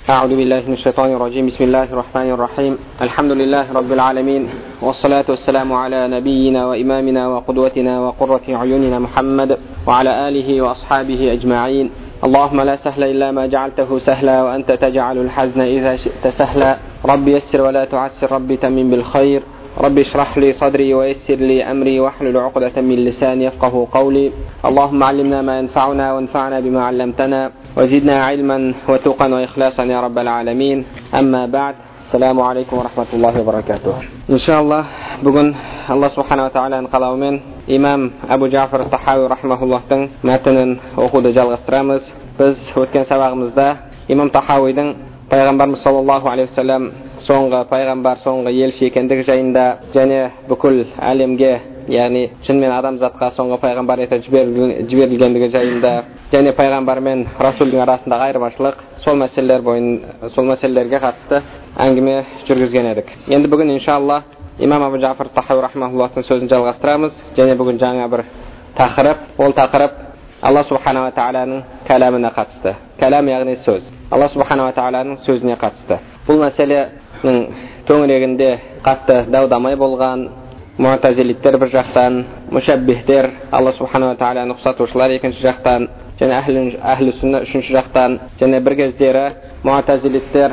أعوذ بالله من الشيطان الرجيم. بسم الله الرحمن الرحيم. الحمد لله رب العالمين، والصلاة والسلام على نبينا وإمامنا وقدوتنا وقرة عيوننا محمد وعلى آله وأصحابه أجمعين. اللهم لا سهل إلا ما جعلته سهلا، وأنت تجعل الحزن إذا شئت سهلا. رب يسر ولا تعسر، رب تمن بالخير. رب اشرح لي صدري ويسر لي أمري واحلل عقدة من لساني يفقه قولي. اللهم علمنا ما ينفعنا وانفعنا بما علمتنا، وزدنا علما وتقا وإخلاصا يا رب العالمين. أما بعد، السلام عليكم ورحمة الله وبركاته. إن شاء الله بقول الله سبحانه وتعالى انقلوا من إمام أبو جعفر الطحاوي رحمه الله تن متنن أخذ жалғастырамыз. Biz өткен сабағымызда имам Тахауидің пайғамбарымыз саллаллаху алейхи вассалам соңғы пайғамбар, соңғы елші екендігі жайында және бүкіл әлемге, яғни жын мен адамзатқа соңғы пайғамбар етіп жіберілгендігі жайында және пайғамбар мен расулдың арасындағы айырмашылық, сол мәселелерге қатысты әңгіме жүргізген едік. Енді бүгін иншалла имам Абу Джафар Тахауи рахмахуллахтың сөзін жалғастырамыз және бүгін жаңа бір тақырып, ол тақырып Алла субхана ва тағаланың кәламына қатысты. Кәлам яғни сөз. Алла субхана ва тағаланың сөзіне қатысты. Бұл мәселенің төңірегінде қатты дау-дамай болған муътазилиттер бір жақтан, мушаббихтер, Алла субхана ва тағаланы ұқсатушылар екінші жақтан, және әхлі сүнна үшінші жақтан, және бір кездері муътазилиттер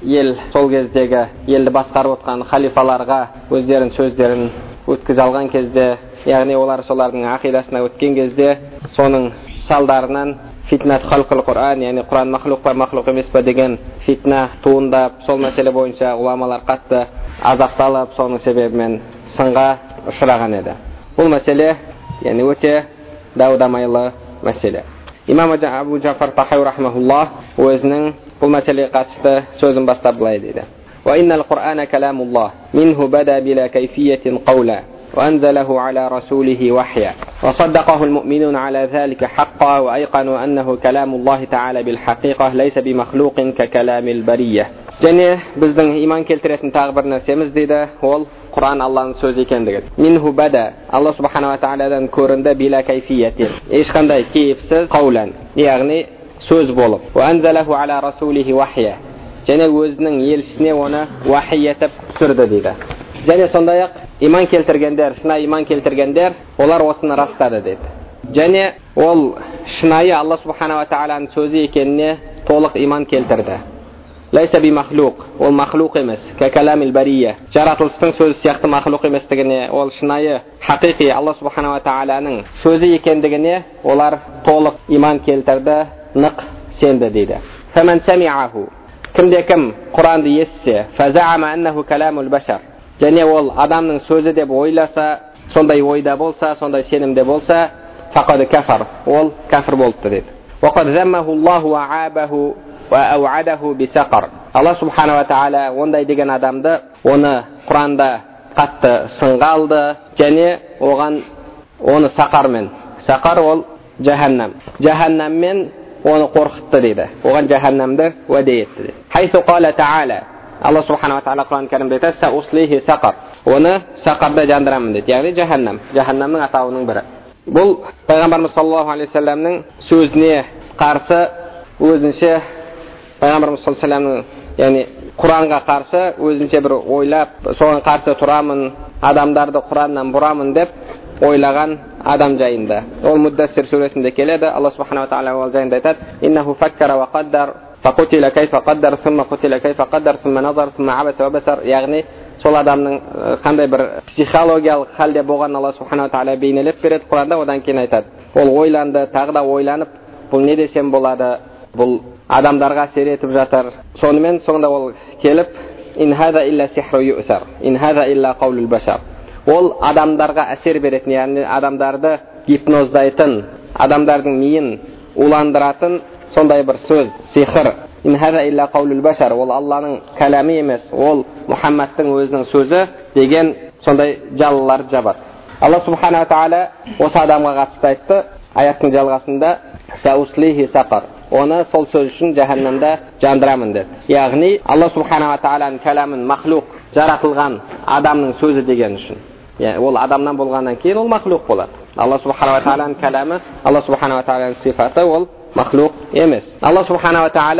сол кездегі елді басқарып отқан халифаларға өздерінің сөздерін өткізе алған кезде, яғни олар солардың ақидасына өткен кезде, соның салдарынан фитнат халқыл Құран, яғни Құран махлуқ па махлуқ емес па деген фитна туындап, сол мәселе бойынша ғұламалар қатты азапталып, соның себебімен сынға ұшыраған еді. Бұл мәселе яғни өте дау-дамайлы мәселе. Имам Абу Джафар Тахауи рахмахуллах өзінің бұл мәселеге қатысты сөзін бастап былай дейді: وإن القرآن كلام الله منه بدا بلا كيفية قولا وأنزله على رسوله وحيا وصدقه المؤمنون على ذلك حقا وأيقنوا أنه كلام الله تعالى بالحقيقة ليس بمخلوق ككلام البرية. және біздің иман келтіретін тағы бір нәрсеміз дейді, ол Құран Алланың сөзі екендігі. Минху бада, Алла субхана ва тағаладан көрінді, bila кайфиятин, ешқандай кейіпсіз, қаулан, яғни сөз болып. وأنزله على رسوله وحيا, және өзінің елшісіне оны вахи етіп түсірді дейді. Және сондай-ақ иман келтіргендер, шынайы иман келтіргендер, олар осыны растады дейді. Және ол шынайы Алла субхана ва тағаланың сөзі екеніне толық иман келтірді. Лайса би махлуқ, ол махлуқ емес, кәкәламил бария, жаратылыстың сөзі сияқты махлуқ еместігіне, ол шынайы, хақиқи Алла субхана ва тағаланың сөзі екендігіне олар толық иман келтірді, нық сенді дейді. Фәмән сәми'аху, кімде-кім Құранды естісе, фазаама аннаху каламул башар, және ол адамның сөзі деп ойласа, сондай ойда болса, сондай сенімде болса, фақад кафар, ол кафір болыпты дейді. Вақад заммаху Аллаху ва аабаху ва ауадаху бисақар. Алла субхана ва тағала ондай деген адамды, оны Құранда қатты сынға алды, және оны сақармен, сақар ол жаханнам, жаханнаммен оны қорқытты дейді. Оған жаханнамды уәде етті дейді. Хайсу қала тағала, Алла субхана ва тағала Құран кәрімде айтады, сауслихи сақар, оны сақарда жандырамын дейді, яғни жаханнам, жаханнамның атауының бірі. Бұл пайғамбарымыз саллаллаху алейхи вассаламның сөзіне қарсы өзінше, пайғамбарымыз саллаллаху алейхи вассаламның, яғни Құранға қарсы өзінше бір ойлап, соған қарсы тұрамын, адамдарды Құраннан бұрамын деп ойлаған адам жайында. Ол Муддассир сүресінде келеді. Алла субхана ва тағала ол жайында айтады: иннаху факкара ва қаддар фақутила кайфа қаддар сумма қутила кайфа қаддар сумма назар сумма абаса ва басар. Яғни сол адамның қандай бір психологиялық халде болған Алла субхана ва тағала бейнелеп береді Құранда. Одан кейін айтады: ол ойланды, тағы да ойланып, бұл не десем болады, бұл адамдарға әсер етіп жатыр. Сонымен соңында ол келіп: ин хаза илля сихру юсар, ин хаза илля қаулул башар. Ол адамдарға әсер беретін, яғни адамдарды гипноздайтын, адамдардың миын уландыратын сондай бір сөз, сихр. Ин хаза илля қаулул башар, ол Алланың кәләмі емес, ол Мұхаммадтың өзінің сөзі деген сондай жалалар жабады. Алла субхана ва тағала осы адамға қатысты айтты аяттың жалғасында: сауслихи сақар, оны сол сөз үшін жаханнамда жандырамын деді. Яғни Алла субхана ва тағаланың кәләмін махлуқ, жаратылған адамның сөзі деген үшін, ол адамнан болғаннан кейін ол махлуқ болады. Алла субхана ва тағаланың кәләмі, Алла субхана ва тағаланың сифаты ол махлуқ емес. Алла субхана ва тағала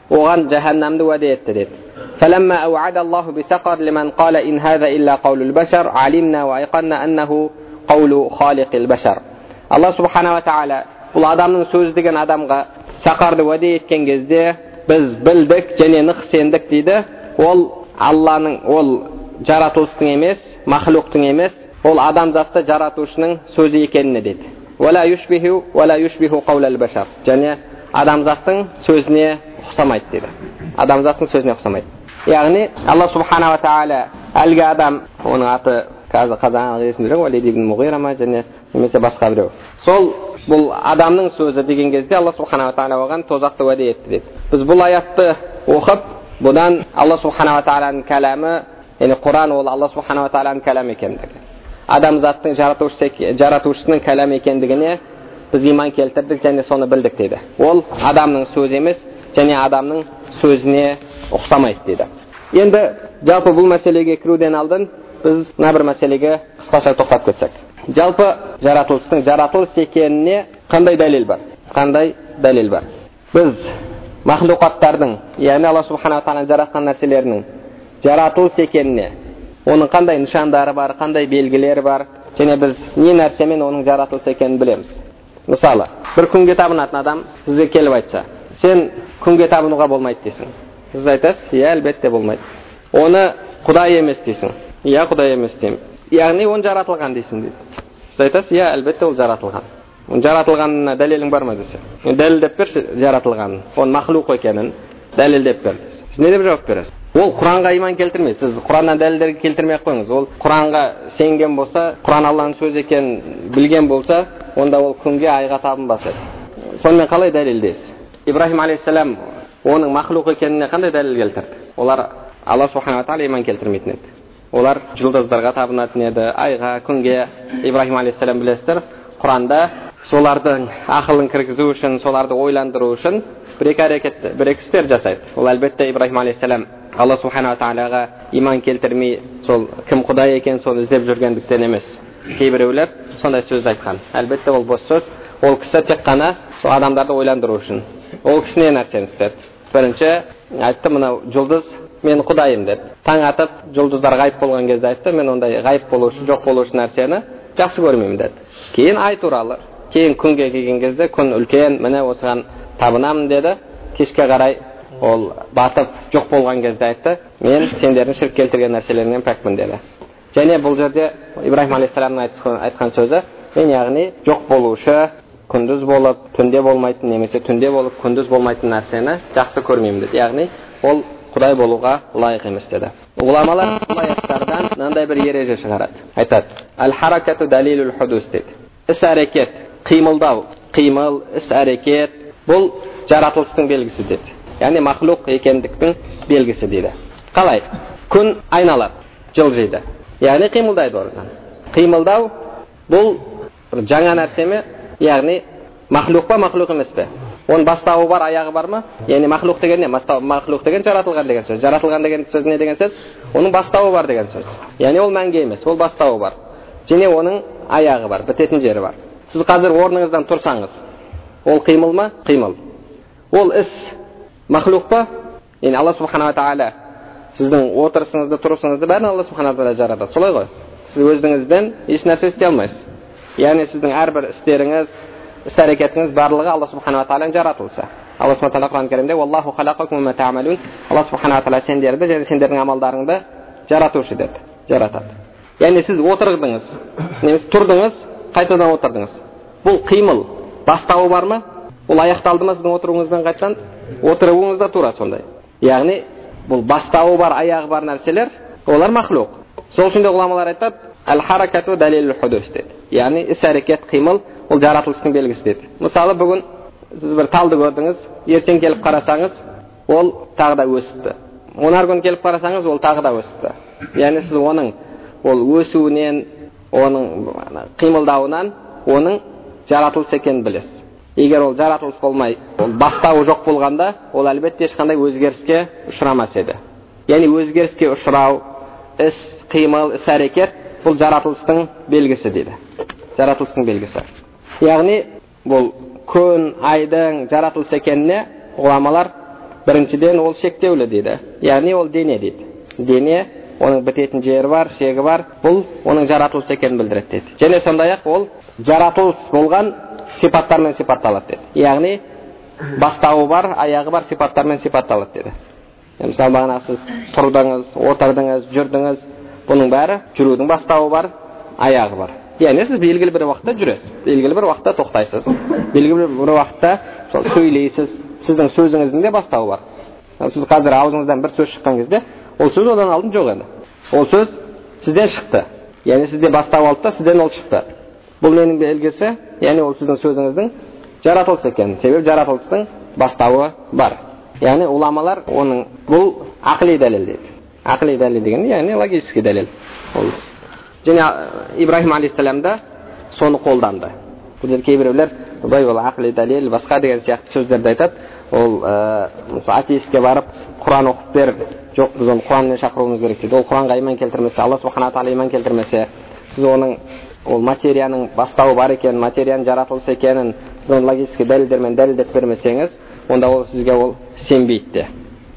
оған жаһаннамды уәде етті деді. فلما أوعد الله بسقر لمن قال إن هذا إلا قول البشر علمنا وأيقنا أنه قول خالق البشر. Алла субхана ва тағала бұл адамның сөзі деген адамға сақарды уәде еткен кезде біз білдік және нық сендік дейді. Ол Алланың, ол жаратылыстың емес, махлуқтың емес, ол адамзатты жаратушының сөзі екеніне деді. ولا يشبه قول البشر. Және адамзаттың сөзіне ұқсамайды деді. Адамзаттың сөзіне ұқсамайды. Яғни Алла субхана ва тағала әлгі адам, оның аты қазір қазан есімде жоқ, Валид ибн Муғира ма және немесе басқа біреу. Сол бұл адамның сөзі деген кезде Алла субхана ва тағала оған тозақты уәде етті деді. Біз бұл аятты оқып, бұдан Алла субхана ва тағаланың кәләмі, яғни Құран ол Алла субхана ва тағаланың кәләмі екендігі, адамзаттың жаратушысының кәләмі екендігіне біз иман келтірдік және соны білдік дейді. Ол адамның сөзі емес және адамның сөзіне ұқсамайды дейді. Енді жалпы бұл мәселеге кіруден алдын біз мына бір мәселеге қысқаша тоқтап кетсек. Жалпы жаратылыстың жаратылыс екеніне қандай дәлел бар? Қандай дәлел бар? Біз махлуқаттардың, яғни Алла субхана ва тағала жаратқан нәрселерінің жаратылыс екеніне, оның қандай нышандары бар, қандай белгілері бар, және біз не нәрсемен оның жаратылыс екенін білеміз. Мысалы, бір күнге табынатын адам сізге келіп айтса, сен күнге табынуға болмайды дейсің. Сіз айтасыз, иә, әлбетте болмайды. Оны Құдай емес дейсің. Иә, Құдай емес деймін. Яғни оны жаратылған дейсің дейді. Сіз айтасыз, иә, әлбетте ол жаратылған. Оның жаратылғанына дәлелің бар ма десе. Дәлелдеп берші жаратылғанын, оның махлуқ екенін дәлелдеп бер. Сіз не деп жауап бересіз? Ол Құранға иман келтірмейді. Сіз Құраннан дәлелдер келтірмей қойыңыз. Ол Құранға сенген болса, Құран Алланың сөзі екенін білген болса, онда ол күнге, айға табынбас еді. Сонымен қалай дәлелдейсіз? Ибрахим алейхиссалам оның махлуқ екеніне қандай дәлел келтірді? Олар Алла субхана ва тағала иман келтірмейтін еді. Олар жұлдыздарға табынатын еді, айға, күнге. Ибрахим алейхиссалам білесіздер, Құранда солардың ақылын кіргізу үшін, соларды ойландыру үшін бір-екі істер жасайды. Ол әлбетте Ибрахим алейхиссалам Алла субхана ва тағалаға иман келтірмей, сол кім Құдай екен соны іздеп жүргендіктен емес. Кейбіреулер сондай сөз айтқан. Әлбетте ол бос сөз. Ол кісі тек қана сол адамдарды ойландыру үшін. Ол кісі не нәрсені істеді? Бірінші айтты, мынау жұлдыз мен Құдайым деді. Таң атып, жұлдыздар ғайып болған кезде айтты, мен ондай ғайып болушы, жоқ болушы нәрсені жақсы көрмеймін деді. Кейін ай туралы, кейін күнге келген кезде күн үлкен, міне осыған табынамын деді. Кешке қарай ол батып жоқ болған кезде айтты, мен сендердің шірк келтірген нәрселеріңнен пәкпін деді. Және бұл жерде Ибрахим алейхиссаламның айтқан сөзі, мен яғни жоқ болушы, күндіз болып, түнде болмайтын, немесе түнде болып, күндіз болмайтын нәрсені жақсы көрмеймін деді. Яғни ол Құдай болуға лайық емес деді. Ғұламалар бұл аяттардан мынандай бір ереже шығарады. Айтады, әл-харакату далилул худус дейді. Іс-әрекет, қимылдау, қимыл, іс-әрекет, бұл жаратылыстың белгісі дейді. Яғни махлуқ екендіктің белгісі дейді. Қалай? Күн айналады, жылжиды. Яғни қимылдайды орнынан. Қимылдау бұл жаңа нәрсе ме? Яғни махлуқ па, махлуқ емес пе? Оның бастауы бар, аяғы бар ма? Яғни махлуқ деген не? Махлуқ деген жаратылған деген сөз. Жаратылған деген сөз не деген сөз? Оның бастауы бар деген сөз. Яғни ол мәңгі емес, ол бастауы бар. Және оның аяғы бар, бітетін жері бар. Сіз қазір орныңыздан тұрсаңыз, ол қимыл ма? Қимыл. Ол іс махлуқ па? Яғни Алла субхана ва тағала сіздің отырысыңызды, тұрысыңызды бәрін Алла субхана ва тағала жаратады. Солай ғой? Сіз өзіңізден еш нәрсе істей алмайсыз. Яғни сіздің әрбір істеріңіз, іс-әрекетіңіз барлығы Алла субхана ва тағаланың жаратылысы. Алла субхана ва тағала Құран кәрімде «Валлаху халақакум ва та'малун». Алла субхана ва тағала сендерді және сендердің амалдарыңды жаратушы деді, жаратады. Яғни сіз отырдыңыз, немесе тұрдыңыз, қайтадан отырдыңыз. Бұл қимыл бастауы бар ма? Бұл аяқталды ма сіздің отыруыңызбен қайтадан? Отыруыңыз да тура сондай. Яғни бұл бастауы бар, аяғы бар нәрселер, олар махлуқ. Сол үшін де ғұламалар айтады, әл-харакату далилул худус дейді. Яғни іс-әрекет, қимыл ол жаратылыстың белгісі дейді. Мысалы, бүгін сіз бір талды көрдіңіз, ертең келіп қарасаңыз, ол тағы да өсіпті. Онар күн келіп қарасаңыз, ол тағы да өсіпті. Яғни сіз оның ол өсуінен, оның қимылдауынан, оның жаратылыс екенін білесіз. Егер ол жаратылыс болмай, ол бастауы жоқ болғанда, ол әлбетте ешқандай өзгеріске ұшырамас еді. Яғни өзгеріске ұшырау, іс, қимыл, іс-әрекет бұл жаратылыстың белгісі дейді. Жаратылыстың белгісі. Яғни бұл күн, айдың жаратылыс екеніне ғұламалар Біріншіден ол шектеулі дейді. Яғни ол дене дейді. Дене, оның бітетін жері бар, шегі бар. Бұл оның жаратылыс екенін білдіреді дейді. Және сондай-ақ ол жаратылыс болған сипаттармен сипатталады дейді. Яғни бастауы бар, аяғы бар сипаттармен сипатталады дейді. Мысалы бағана сіз тұрдыңыз, отырдыңыз, жүрдіңіз. Бұның бәрі жүрудің бастауы бар, аяғы бар. Яғни сіз белгілі бір уақытта жүресіз, белгілі бір уақытта тоқтайсыз, белгілі бір уақытта сөйлейсіз. Сіздің сөзіңіздің де бастауы бар. Сіз қазір аузыңыздан бір сөз шыққан кезде, ол сөз одан алдын жоқ еді. Ол сөз сізден шықты. Яғни сізде бастау алды да, сізден ол шықты. Бұл ненің белгісі? Яғни ол сіздің сөзіңіздің жаратылыс екені. Себебі жаратылыстың бастауы бар. Яғни уламалар оның бұл ақли дәлел дейді. Ақли дәлел дегенде, яғни логический дәлел. Және Ибрахим алейхиссалам да соны қолданды. Бұл жерде кейбіреулер бұл ақли дәлел, басқа деген сияқты сөздерді айтады. Ол атеистке барып Құран оқып бер, жоқ біз оны Құранмен шақыруымыз керек дейді. Ол Құранға иман келтірмесе, Алла субхана тағала иман келтірмесе, сіз оның ол материяның бастауы бар екенін, материяның жаратылысы екенін сіз оны логический дәлелдермен дәлелдеп бермесеңіз, онда ол сізге ол сенбейді.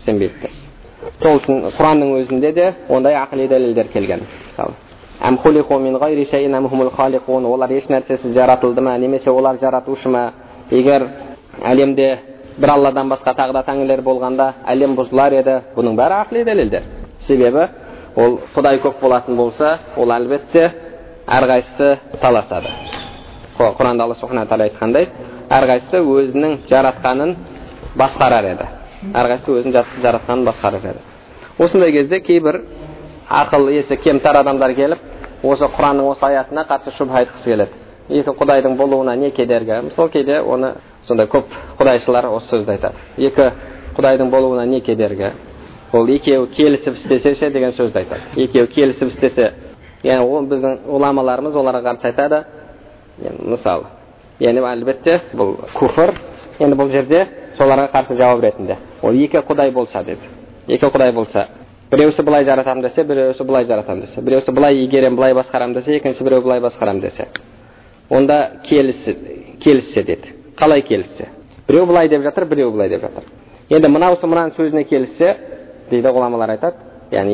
Сол үшін Құранның өзінде де ондай ақли дәлелдер келген. Мысалы, әм хулиқу мин ғайри шайин әм хумул халиқун, олар еш нәрсесіз жаратылды ма, немесе олар жаратушы ма? Егер әлемде бір Алладан басқа тағы да тәңірлер болғанда әлем бұзылар еді. Бұның бәрі ақли дәлелдер. Себебі ол Құдай көп болатын болса, ол әлбетте әрқайсысы таласады. Құранда Алла субхана тағала айтқандай, әрқайсысы өзінің жаратқанын басқарар еді. Әрқайсысы өзінің жаратқанын басқарар еді. Осындай кезде кейбір ақыл есі кемтар адамдар келіп, осы Құранның осы аятына қарсы шүбһа айтқысы келеді. Екі Құдайдың болуына не кедергі? Мысалы кейде оны сондай көп құдайшылар осы сөзді айтады. Екі Құдайдың болуына не кедергі? Ол екеуі келісіп істесе деген сөзді айтады. Екеуі келісіп істесе, яғни ол біздің уламаларымыз оларға қарсы айтады. Мысалы, яғни әлбетте бұл күфір. Енді бұл жерде соларға қарсы жауап ретінде. Ол екі Құдай болса деді. Екі Құдай болса, біреусі былай жаратам десе, біреусі былай жаратам десе, біреусі былай игерем, былай басқарам десе, екінші біреу былай басқарам десе. Онда келіссе деді. Қалай келіссе? Біреу былай деп жатыр, біреу былай деп жатыр. Енді мынаусы мынаның сөзіне келіссе, дейді ғұламалар айтады. Яғни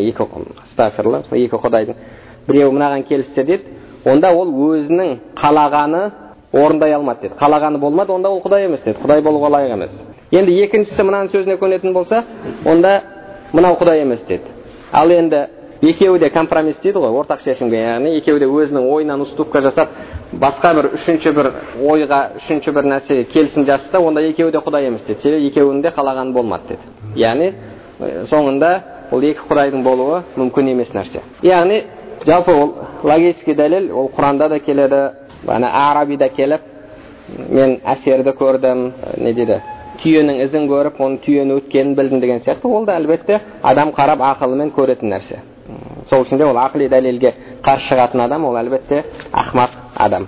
екі Құдайдың біреу мынаған келіссе деді, онда ол өзінің қалағаны орындай алмады деді. Қалағаны болмады, онда ол Құдай емес деді. Құдай болуға лайық емес. Енді екіншісі мынаның сөзіне көнетін болса, онда мынау Құдай емес деді. Ал енді екеуі де компромисс дейді ғой, ортақ шешімге. Яғни екеуі де өзінің ойынан уступка жасап, басқа бір үшінші бір ойға, үшінші бір нәрсеге келісім жасаса, онда екеуі де Құдай емес деді. Себебі екеуінің де қалағаны болмады деді. Яғни соңында ол екі Құдайдың болуы мүмкін емес нәрсе. Яғни жалпы ол логический дәлел, ол Құранда да келеді, Арабида келіп, мен әсерді көрдім, не дейді, түйенің ізін көріп, оның түйені өткенін білдім деген сияқты, ол да әлбетте адам қарап ақылымен көретін нәрсе. Сол үшін де ол ақли дәлелге қарсы шығатын адам, ол әлбетте ақмақ адам.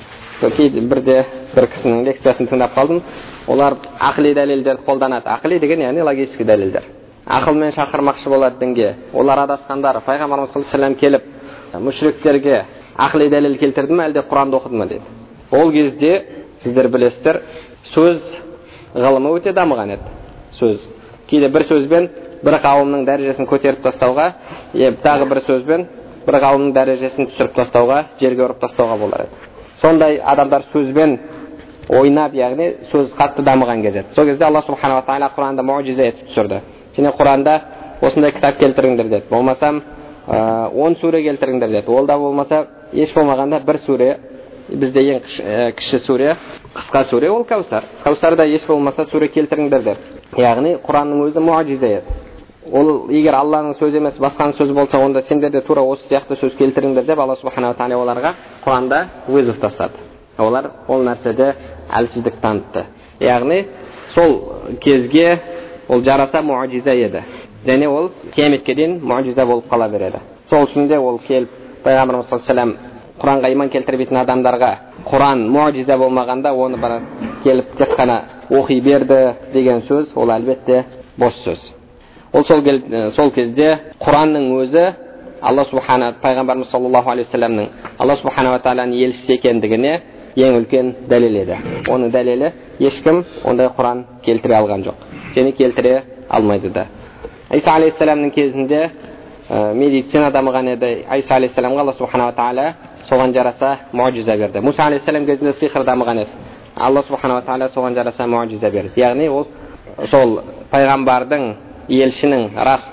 Бірде бір кісінің лекциясын тыңдап қалдым, олар ақли дәлелдерді қолданады. Ақли деген яғни логический дәлелдер. Ақылмен шақырмақшы болады дінге. Олар адасқандар, пайғамбарымыз саллаллаху алейхи вассалам келіп, мүшриктерге ақли дәлел келтірді ме, әлде Құранды оқыды ма деді. Ол кезде сіздер білесіздер, сөз ғылымы өте дамыған еді. Сөз. Кейде бір сөзбен бір қауымның дәрежесін көтеріп тастауға, тағы бір сөзбен бір қауымның дәрежесін түсіріп тастауға, жерге ұрып тастауға болар еді. Сондай адамдар сөзбен ойнап, яғни сөз қатты дамыған кезде. Сол кезде Алла субханала тағала Құранда муъжиза етіп түсірді. Және Құранда осындай кітап келтіріңдер деді. Болмасам 10 сүре келтіріңдер деді. Ол да болмаса еш болмағанда бір сүре, бізде ең кіші сүре, қысқа сүре ол Кәусар. Кәусарда еш болмаса сүре келтіріңдер деді. Яғни Құранның өзі муъжиза еді. Ол егер Алланың сөзі емес, басқаның сөзі болса, онда сендер де тура осы сияқты сөз келтіріңдер деп Алла субханала тағала оларға Құранда вызов тастады. Олар ол нәрседе әлсіздік танытты. Яғни сол кезге ол жараса муъжиза еді. Және ол қияметке дейін муъжиза болып қала береді. Сол үшін де ол келіп пайғамбарымыз саллаллаху алейхи вассалам Құранға иман келтірмейтін адамдарға Құран муъжиза болмағанда оны бір келіп тек қана оқи берді деген сөз, ол әлбетте бос сөз. Ол сол кезде Құранның өзі Алла субхана пайғамбарымыз саллаллаху алейхи вассаламның Алла субхана тағаланың елшісі екендігіне ең үлкен дәлел еді. Оның дәлелі ешкім ондай Құран келтіре алған жоқ. және келтіре алмайды да. Иса алейхиссаламның кезінде медицина дамыған еді. Иса алейхиссаламға Алла субханала тағала соған жараса муъжиза берді. Муса алейхиссалам кезінде сихыр дамыған еді. Алла субханала тағала соған жараса муъжиза берді. Яғни ол сол пайғамбардың, елшінің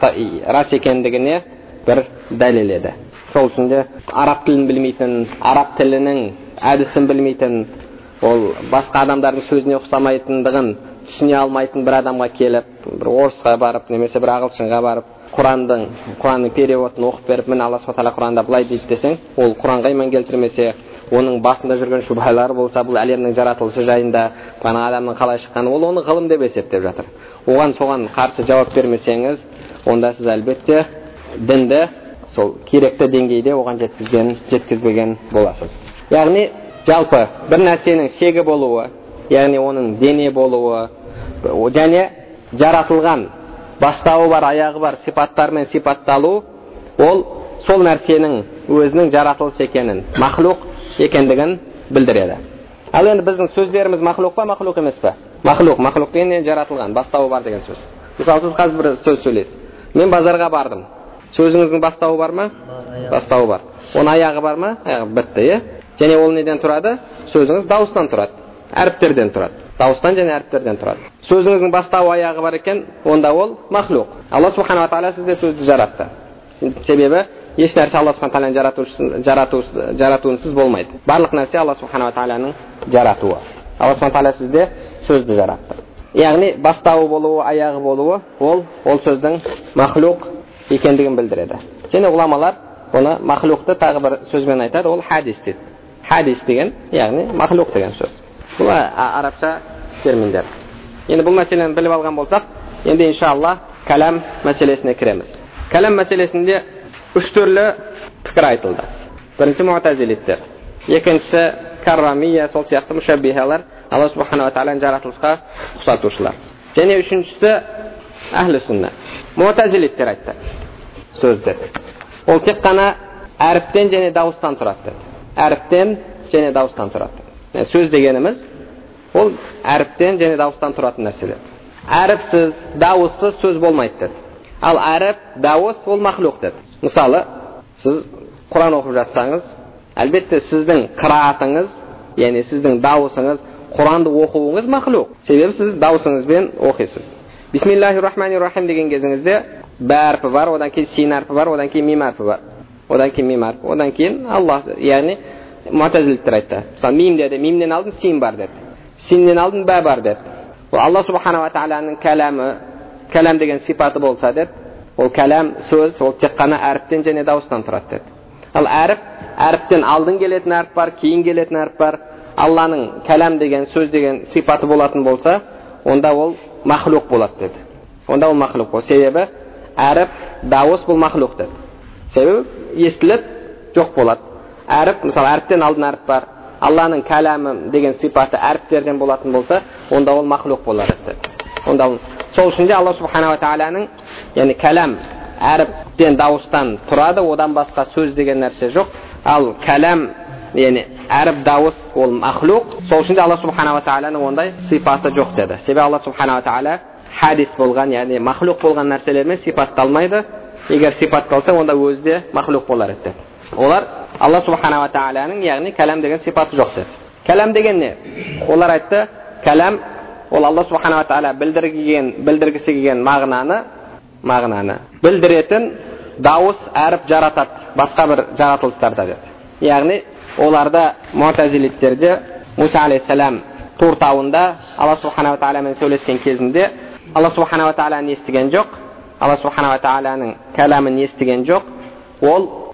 рас екендігіне бір дәлел еді. Сол үшін де араб тілін білмейтін, араб тілінің әдісін білмейтін, ол басқа адамдардың сөзіне ұқсамайтындығын түсіне алмайтын бір адамға келіп, бір орысқа барып, немесе бір ағылшынға барып, Құранның переводын оқып беріп, міне Алла субхана тағала Құранда былай дейді десең, ол Құранға иман келтірмесе, оның басында жүрген шубхалары болса, бұл әлемнің жаратылысы жайында, ғана адамның қалай шыққаны, ол оны ғылым деп есептеп жатыр. Соған қарсы жауап бермесеңіз, онда сіз әлбетте дінді сол керекті деңгейде оған жеткізбеген боласыз. Яғни жалпы бір нәрсенің шегі болуы, яғни оның дене болуы және жаратылған бастауы бар, аяғы бар сипаттармен сипатталу, ол сол нәрсенің өзінің жаратылыс екенін, махлуқ екендігін білдіреді. Ал енді біздің сөздеріміз махлуқ па, махлуқ емес па? Махлуқ дегеннен жаратылған, бастауы бар деген сөз. Мысалы, сіз қазір бір сөз сөйлесіз. Мен базарға бардым. Сөзіңіздің бастауы бар ма? Бастауы бар. Оның аяғы бар ма? Аяғы бітті, және ол неден тұрады? Сөзіңіз дауыстан тұрады, әріптерден тұрады. Дауыстан және әріптерден тұрады. Сөзіңіздің бастауы аяғы бар екен, онда ол махлуқ. Алла субханала тағала сізде сөзді жаратты. Себебі еш нәрсе Алла субханала тағаланың жаратуынсыз болмайды. Барлық нәрсе Алла субханала тағаланың жаратуы. Алла субханала тағала сізде сөзді жаратты. Яғни бастауы болуы, аяғы болуы, ол сөздің махлуқ екендігін білдіреді. Және ғұламалар оны махлуқты тағы бір сөзбен айтады, ол хадис дейді. Хадис деген, яғни махлуқ деген сөз. Бұл арабша терминдер. Енді бұл мәселені біліп алған болсақ, енді иншалла кәлам мәселесіне кіреміз. Кәлам мәселесінде үш түрлі пікір айтылды. Бірінші муътазилиттер, екіншісі каррамия, сол сияқты мушаббихалар, Алла субханала тағаланың жаратылысқа ұқсатушылар. Және үшіншісі әхлі сүнна. Муътазилиттер айтты сөзді. Ол тек қана әріптен және дауыстан тұрады. Әріптен және дауыстан тұрады. Сөз дегеніміз ол әріптен және дауыстан тұратын нәрселер. Әріпсіз, дауыссыз сөз болмайды деді. Ал әріп, дауыс ол махлуқ деді. Мысалы, сіз Құран оқып жатсаңыз, әлбетте сіздің қыраатыңыз, яғни сіздің дауысыңыз, Құранды оқуыңыз махлуқ. Себебі сіз дауысыңызбен оқисыз. Бисмиллахир-рахманир-рахим деген кезіңізде бә әрпі бар, одан кейін син әрпі бар, одан кейін мим әрпі бар. Одан кейін мим әрпі, одан кейін Алла, яғни муътазилиттер айтты. Мысалы, мим деді, мимнен алдын син бар деді. Синнен алдын бә бар деді. Ол Алла субханала тағаланың кәлам деген сипаты болса деді, ол кәлам сөз, ол тек қана әріптен және дауыстан тұрады деді. Ал әріптен алдын келетін әріп бар, кейін келетін әріп бар. Алланың кәлам деген сөз деген сипаты болатын болса, онда ол махлуқ болады деді. Онда ол махлуқ болады. Себебі әріп, дауыс бұл махлуқ деді. Себебі естіліп жоқ болады. Әріп, мысалы, әріптен алдын әріп бар. Алланың кәламы деген сипаты әріптерден болатын болса, онда ол махлуқ болады деді. Сол үшін де Алла субханала тағаланың, яғни кәлам әріптен дауыстан тұрады, одан басқа сөз деген нәрсе жоқ. Ал кәлам, яғни әріп дауыс ол махлуқ. Сол үшін де Алла субханала тағаланың ондай сипаты жоқ деді. Себебі Алла субханала тағала хадис болған, яғни махлуқ болған нәрселермен сипатталмайды. Егер сипатталса, онда өзі де махлуқ болар еді. Олар Алла субханала тағаланың, яғни кәлам деген сипаты жоқ деді. Кәлам деген не? Олар айтты, кәлам ол Алла субханала тағала білдіргісі келген мағынаны білдіретін дауыс, әріп жаратады басқа бір жаратылыстарда деді. Яғни оларда муътазилиттерде Муса алейхиссалам Тур тауында Алла субханала тағаламен сөйлескен кезінде Алла субханала тағаланы естіген жоқ, Алла субханала тағаланың кәламын естіген жоқ. Ол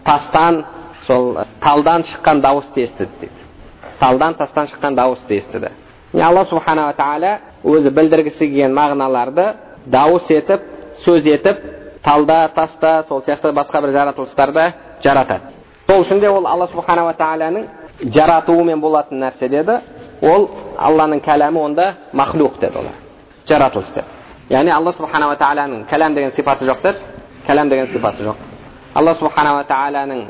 талдан шыққан дауысты естіді дейді. Тастан шыққан дауысты естіді. Алла субханала тағала өзі білдіргісі келген мағыналарды дауыс етіп, сөз етіп, талда, таста, сол сияқты басқа бір жаратылыстарда жаратады. Сол үшін де ол Алла субханала тағаланың жаратуымен болатын нәрсе деді. Ол Алланың кәламы онда махлуқ деді, олар жаратылыс деді. Яғни Алла субханала тағаланың кәлам деген сипаты жоқ деді. Кәлам деген сипаты жоқ. Алла субханала тағаланың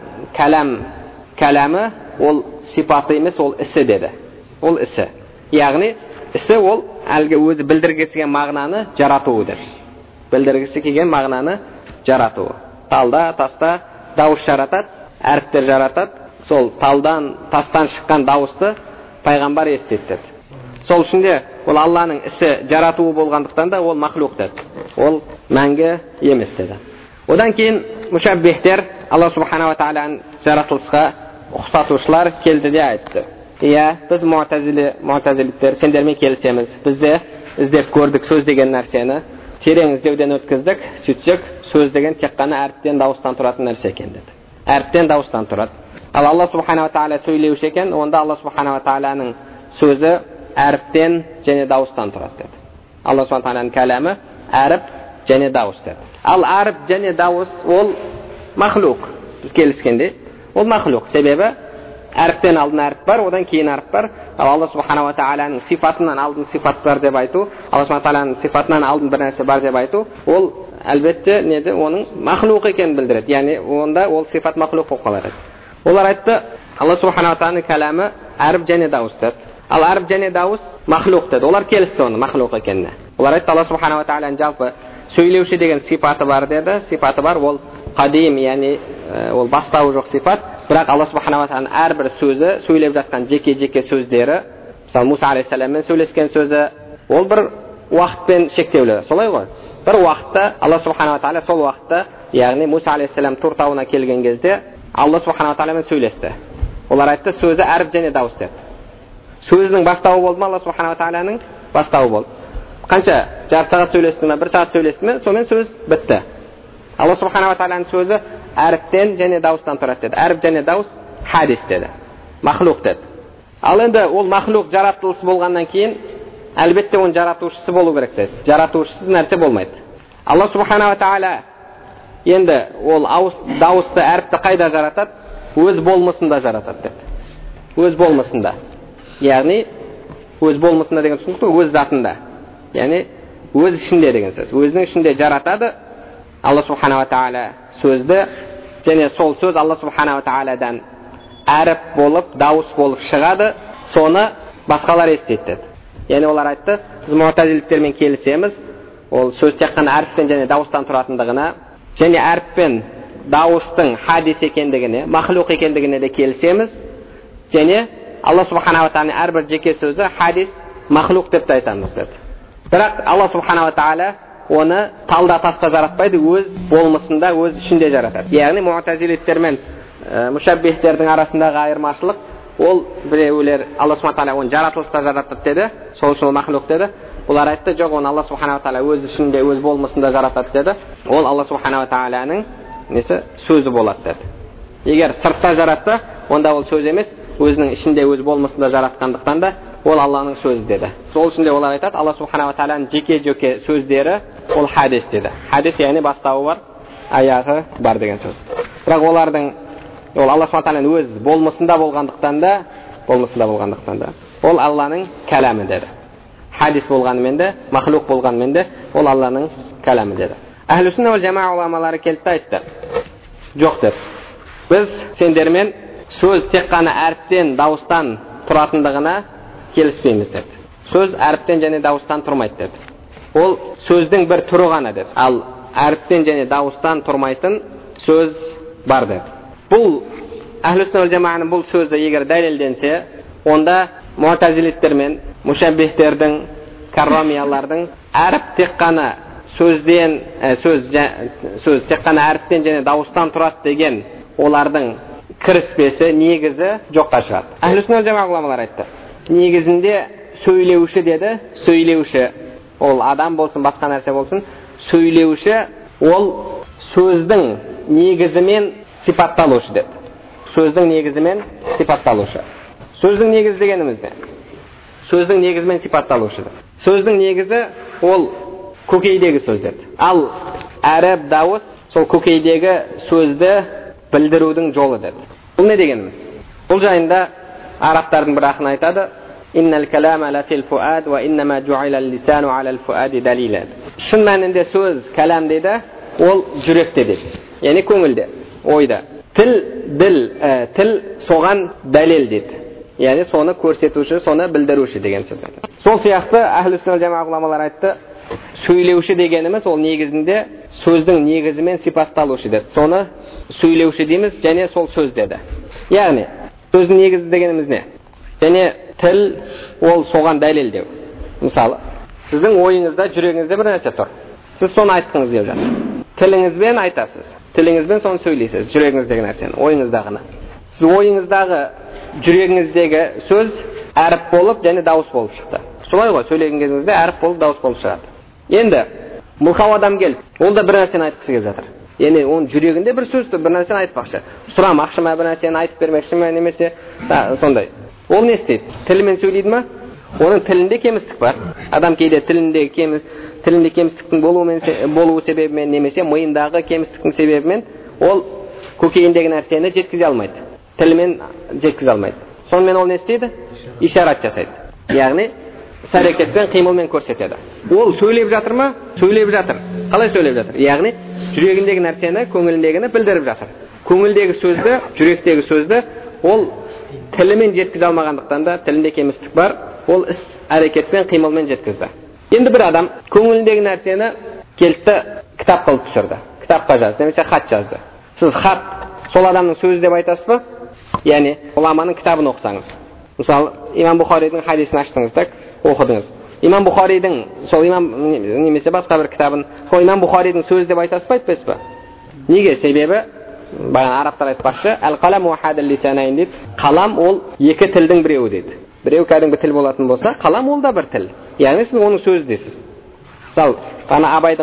кәламы ол сипаты емес, ол ісі деді. Ол ісі. Яғни ісі ол әлгі өзі білдіргісі келген мағынаны жаратуы деп. Білдіргісі келген мағынаны жаратуы. Талда, таста дауыс жаратады, әріптер жаратады. Сол талдан, тастан шыққан дауысты пайғамбар естеді деді. Сол үшін де ол Алланың ісі жаратуы болғандықтан да ол махлуқ деді. Ол мәңгі емес деді. Одан кейін мүшәббихтер Алла субхана ва тағаланың жаратылысқа ұқсатушылар келді де айтты. Иә, біз муътазилиттер сендермен келісеміз. Біз де іздеп көрдік сөз деген нәрсені, терең іздеуден өткіздік, сөйтсек сөз деген тек қана әріптен дауыстан тұратын нәрсе екен деді. Әріптен дауыстан тұрады. Ал Алла субхана ва тағала сөйлеуші екен, онда Алла субхана ва тағаланың сөзі әріптен және дауыстан тұрады деді. Алла субхана ва тағаланың кәләмі әріп және дауыс деді. Ал әріп және дауыс ол махлуқ. Біз келіскенде ол махлуқ. Себебі әріптен алдын әріп бар, одан кейін әріп бар. Ал Алла субхана ва тағаланың сифатынан алдын сифат бар деп айту, Алла субхана ва тағаланың сифатынан алдын бір нәрсе бар деп айту, ол әлбетте неде оның махлуқ екенін білдіреді. Яғни онда ол сифат махлуқ болып қалады. Олар айтты, Алла субхана ва тағаланың кәләмі әріп және дауыс деді. Ал әріп және дауыс махлуқ деді. Олар келісті оны махлуқ екеніне. Олар айтты, Алла субхана ва тағаланың жалпы сөйлеуші деген сипаты бар деді. Сипаты бар, ол қадим, яғни ол бастауы жоқ сипат. Бірақ Алла субхана ва тағаланың әрбір сөзі, сөйлеп жатқан жеке сөздері, мысалы Муса алейхиссаламмен сөйлескен сөзі, ол бір уақытпен шектеулі. Солай ғой. Бір уақытта Алла субхана ва тағала сол уақытта, яғни Муса алейхиссалам Тур тауына келген кезде Алла субхана ва тағаламен сөйлесті. Олар айтты, сөзі әріп және дауыс деді. Сөзінің бастауы болды ма, Алла субхана ва тағаланың бастауы болды. Қанша жарты сағат сөйлесті ме, бір сағат сөйлесті ме, сонымен сөз бітті. Алла субхана ва тағаланың сөзі әріптен және дауыстан тұрады деді. Әріп және дауыс хадис деді. Махлуқ деді. Ал енді ол махлуқ жаратылысы болғаннан кейін, әлбетте оның жаратушысы болу керек деді. Жаратушысыз нәрсе болмайды. Алла субхана ва тағала енді ол дауысты әріпті қайда жаратады? Өз болмысында жаратады деді. Өз болмысында. Яғни өз болмысында деген түсінікті, өз затында. Яғни өз ішінде деген сөз. Өзінің ішінде жаратады Алла субхана ва тағала сөзді, және сол сөз Алла субхана ва тағаладан әріп болып, дауыс болып шығады, соны басқалар естиді деді. Яғни олар айтты, біз муътазилиттермен келісеміз, ол сөз тек қана әріптен және дауыстан тұратындығына, және әріп пен дауыстың хадис екендігіне, махлуқ екендігіне де келісеміз, және Алла субхана ва тағаланың әрбір жеке сөзі хадис, махлуқ деп те айтамыз деді. Бірақ Алла субхана ва тағала оны талда таста жаратпайды, өз болмысында, өз ішінде жаратады. Яғни муътазилиттер мен мүшәббихтердің арасындағы айырмашылық, ол біреулер Алла субхана ва тағала оны жаратылыста жаратады деді, сол үшін ол махлуқ деді. Олар айтты, жоқ, оны Алла субхана ва тағала өз ішінде, өз болмысында жаратады деді. Ол Алла субхана ва тағаланың сөзі болады деді. Егер сыртта жаратса, онда ол сөз емес, өзінің ішінде, өз болмысында жаратқандықтан да ол Алланың сөзі деді. Сол үшін де олар айтады, Алла субхана ва тағаланың жеке сөздері ол хадис деді. Хадис яғни бастауы бар, аяғы бар деген сөз. Бірақ олардың ол Алла субхана ва тағаланың өз болмысында болғандықтан да ол Алланың кәләмі деді. Хадис болғанымен де, махлуқ болғанымен де ол Алланың кәләмі деді. Әхлі сүнна уәл жамаа уламалары келді айтты, жоқ деді, біз сендермен сөз тек қана әріптен, дауыстан тұратындығына келіспейміз деді. Сөз әріптен және дауыстан тұрмайды деді. Ол сөздің бір түрі ғана деді. Ал әріптен және дауыстан тұрмайтын сөз бар деді. Бұл әхлі сүнна уәл жамааның бұл сөзі егер дәлелденсе, онда муътазилиттер мен мүшәббихтердің, каррамиялардың әріп тек қана сөз тек қана әріптен және дауыстан тұрады деген олардың кіріспесі, негізі жоққа шығады. Әхлі сүнна уәл жамаа ғұламалар айтты, негізінде сөйлеуші деді, сөйлеуші ол адам болсын, басқа нәрсе болсын, сөйлеуші ол сөздің негізімен сипатталушы деді. Сөздің негізімен сипатталушы. Сөздің негізі дегеніміз не? Сөздің негізімен сипатталушы деді. Сөздің негізі ол көкейдегі сөз деді. Ал әріп, дауыс сол көкейдегі сөзді білдірудің жолы деді. Бұл не дегеніміз? Бұл жайында арабтардың бір ақын айтады, «Иннал калама ла фил фуад ва иннама жу'ила лисану алал фуади далила». Шын мәнінде сөз, кәлам дейді, ол жүректе дейді. Яғни көңілде, ойда. Тіл соған дәлел дейді. яғни соны көрсетуші, соны білдіруші деген сөз. Сол сияқты әхлі сүннат жамағат ғұламалар айтты, сөйлеуші дегеніміз ол негізінде сөздің негізімен сипатталушы деді. Соны сөйлеуші дейміз, және сол сөз деді. Яғни сөздің негізі дегеніміз не? Және тіл ол соған дәлелдеу. Мысалы, сіздің ойыңызда, жүрегіңізде бір нәрсе тұр. Сіз соны айтқыңыз келіп жатыр. Тіліңізбен айтасыз. Тіліңізбен соны сөйлейсіз, жүрегіңіздегі нәрсені, ойыңыздағыны. Сіз ойыңыздағы, жүрегіңіздегі сөз әріп болып, және дауыс болып шықты. Солай ғой, сөйлеген кезіңізде әріп болып, дауыс болып шығады. Енді мылқау адам келіп, ол да бір нәрсені айтқысы келіп жатыр. Яғни оның жүрегінде бір сөз тұр, бір нәрсені айтпақшы. Сұрамақшы ма, бір нәрсені айтып бермекші ме, немесе сондай. Ол не істейді? Тілімен сөйлейді ма? Оның тілінде кемістік бар. Адам кейде тілінде кемістіктің болуы себебімен, немесе миындағы кемістіктің себебімен ол көкейіндегі нәрсені жеткізе алмайды. Тілімен жеткізе алмайды. Сонымен ол не істейді? Ишарат жасайды. Яғни іс-әрекетпен, қимылмен көрсетеді. Ол сөйлеп жатыр ма? Сөйлеп жатыр. Қалай сөйлеп жатыр? Яғни жүрегіндегі нәрсені, көңіліндегіні білдіріп жатыр. Көңілдегі сөзді, жүректегі сөзді ол тілімен жеткізе алмағандықтан да тілінде кемістік бар. Ол іс-әрекетпен, қимылмен жеткізді. Енді бір адам көңіліндегі нәрсені келді, кітап қылып түсірді. Кітапқа жазды, немесе хат жазды. Сіз хат сол адамның сөзі деп айтасыз ба? Яғни ғұламаның кітабын оқысаңыз. Мысалы, Имам Бұхаридің хадисін аштыңыз да, оқыдыңыз. Имам Бұхаридің, сол немесе басқа бір кітабын, сол Имам Бұхаридің сөзі деп айтасыз ба, айтпайсыз ба? Неге? Себебі бағана арабтар айтпақшы, әл-қалам уахадал лисанайн дейді. Қалам ол екі тілдің біреуі дейді. Біреу кәдімгі тіл болатын болса, қалам ол да бір тіл. Яғни сіз оның сөзі дейсіз. Мысалы, ғана Абайдың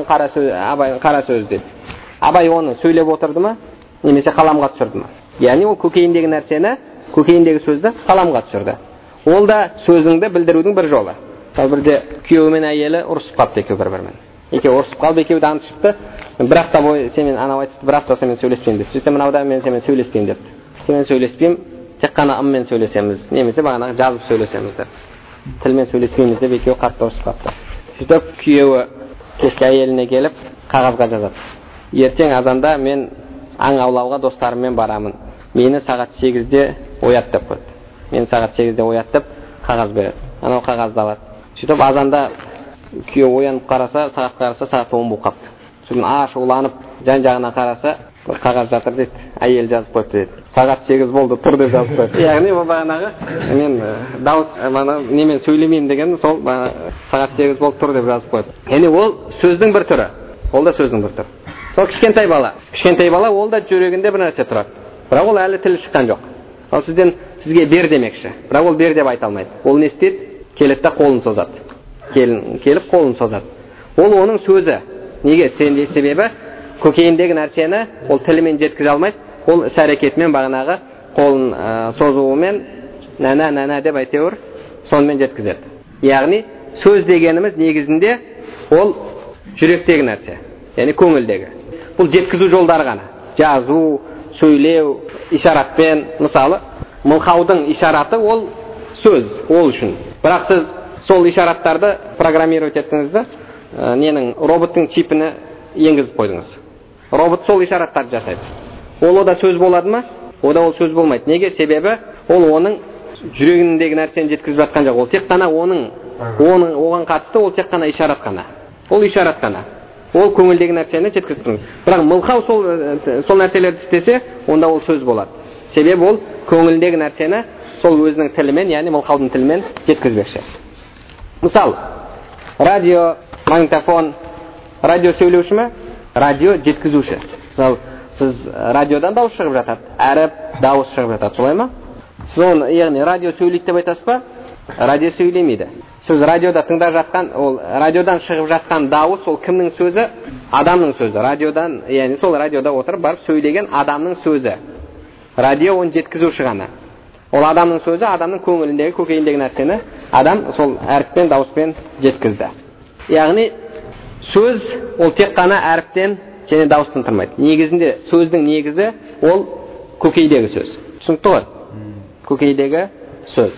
қара сөзі дейді. Абай оны сөйлеп отырды ма, немесе қаламға түсірді ма? Яғни ол көкейіндегі нәрсені, көкейіндегі сөзді қаламға түсірді. Ол да сөзіңді білдірудің бір жолы. Мысалы, бірде күйеуі мен әйелі ұрысып қалыпты екеуі бір-бірімен. Екеуі ұрысып қалып, екеуі де ант шықты. Бір апта бойы сенімен анау айтыпты, бір апта сенімен сөйлеспеймін деп. Сөйтсем мынау да мен сенімен сөйлеспеймін депті. Сенімен сөйлеспеймін, тек қана ыммен сөйлесеміз, немесе бағана жазып сөйлесеміз деп. Тілмен сөйлеспейміз деп екеуі қатты ұрысып қалыпты. Сөйтіп күйеуі кешке әйеліне келіп қағазға жазады. Ертең азанда мен аң аулауға достарыммен барамын. Мені сағат 8-де оят деп қойды. Мені сағат 8-де оят деп қағаз береді. Анау қағазды алады. Сөйтіп азанда күйеуі оянып қараса, сағат 10 болып қапты. Сөйтіп ашуланып жан-жағына қараса, бір қағаз жатыр дейді. Әйел жазып қойыпты дейді. Сағат 8 болды, тұр деп жазып қойыпты. Яғни ол бағанағы мен дауыс немен сөйлемеймін деген сол сағат 8 болды, тұр деп жазып қойыпты. Яғни ол сөздің бір түрі. Ол да сөздің бір түрі. Сол кішкентай бала ол да жүрегінде бір нәрсе тұрады. Бірақ ол әлі тілі шыққан жоқ. Ал сізге бер демекші. Бірақ ол бер деп айта алмайды. Ол не істейді? Келеді де қолын созады. Келіп қолын созады. Ол оның сөзі. Неге? Себебі көкейіндегі нәрсені ол тілімен жеткізе алмайды. Ол іс-әрекетімен бағанағы қолын созуымен нәна деп әйтеуір сонымен жеткізеді. Яғни сөз дегеніміз негізінде ол жүректегі нәрсе. Яғни көңілдегі. Бұл жеткізу жолдары ғана. Жазу, сөйлеу, ишаратпен, мысалы, мылқаудың ишараты ол сөз, ол үшін. Бірақ сіз сол ишараттарды программировать еттіңізді, роботтың чипіні енгізіп қойдыңыз. Робот сол ишараттарды жасайды. Ол да сөз болады ма? Ол сөз болмайды. Неге? Себебі ол оның жүрегіндегі нәрсені жеткізіп жатқан жоқ. Ол тек қана оған қатысты, ол тек қана ишарат қана. Ол ишарат қана. Ол көңілдегі нәрсені жеткізіп тұрды. Бірақ мылқау сол нәрселерді істесе, онда ол сөз болады. Себебі ол көңілдегі нәрсені сол өзінің тілімен, яғни мылқаудың тілімен жеткізбекші. Мысалы, радио, магнитофон, радио сөйлеуші ме? Радио жеткізуші. Мысалы, сіз радиодан дауыс шығып жатады, әріп дауыс шығып жатады, солай ма? Сіз оны, яғни радио сөйлейді деп айтасыз ба? Радио сөйлемейді. Сіз радиода тыңдап жатқан, ол радиодан шығып жатқан дауыс, ол кімнің сөзі? Адамның сөзі. Радиодан, яғни сол радиода отырып барып сөйлеген адамның сөзі. Радио оны жеткізуші ғана. Ол адамның сөзі, адамның көңіліндегі, көкейіндегі нәрсені адам сол әріппен, дауыспен жеткізді. Яғни сөз ол тек қана әріптен және дауыстан тұрмайды. Негізінде сөздің негізі ол көкейдегі сөз. Түсінікті ғой? Көкейдегі сөз.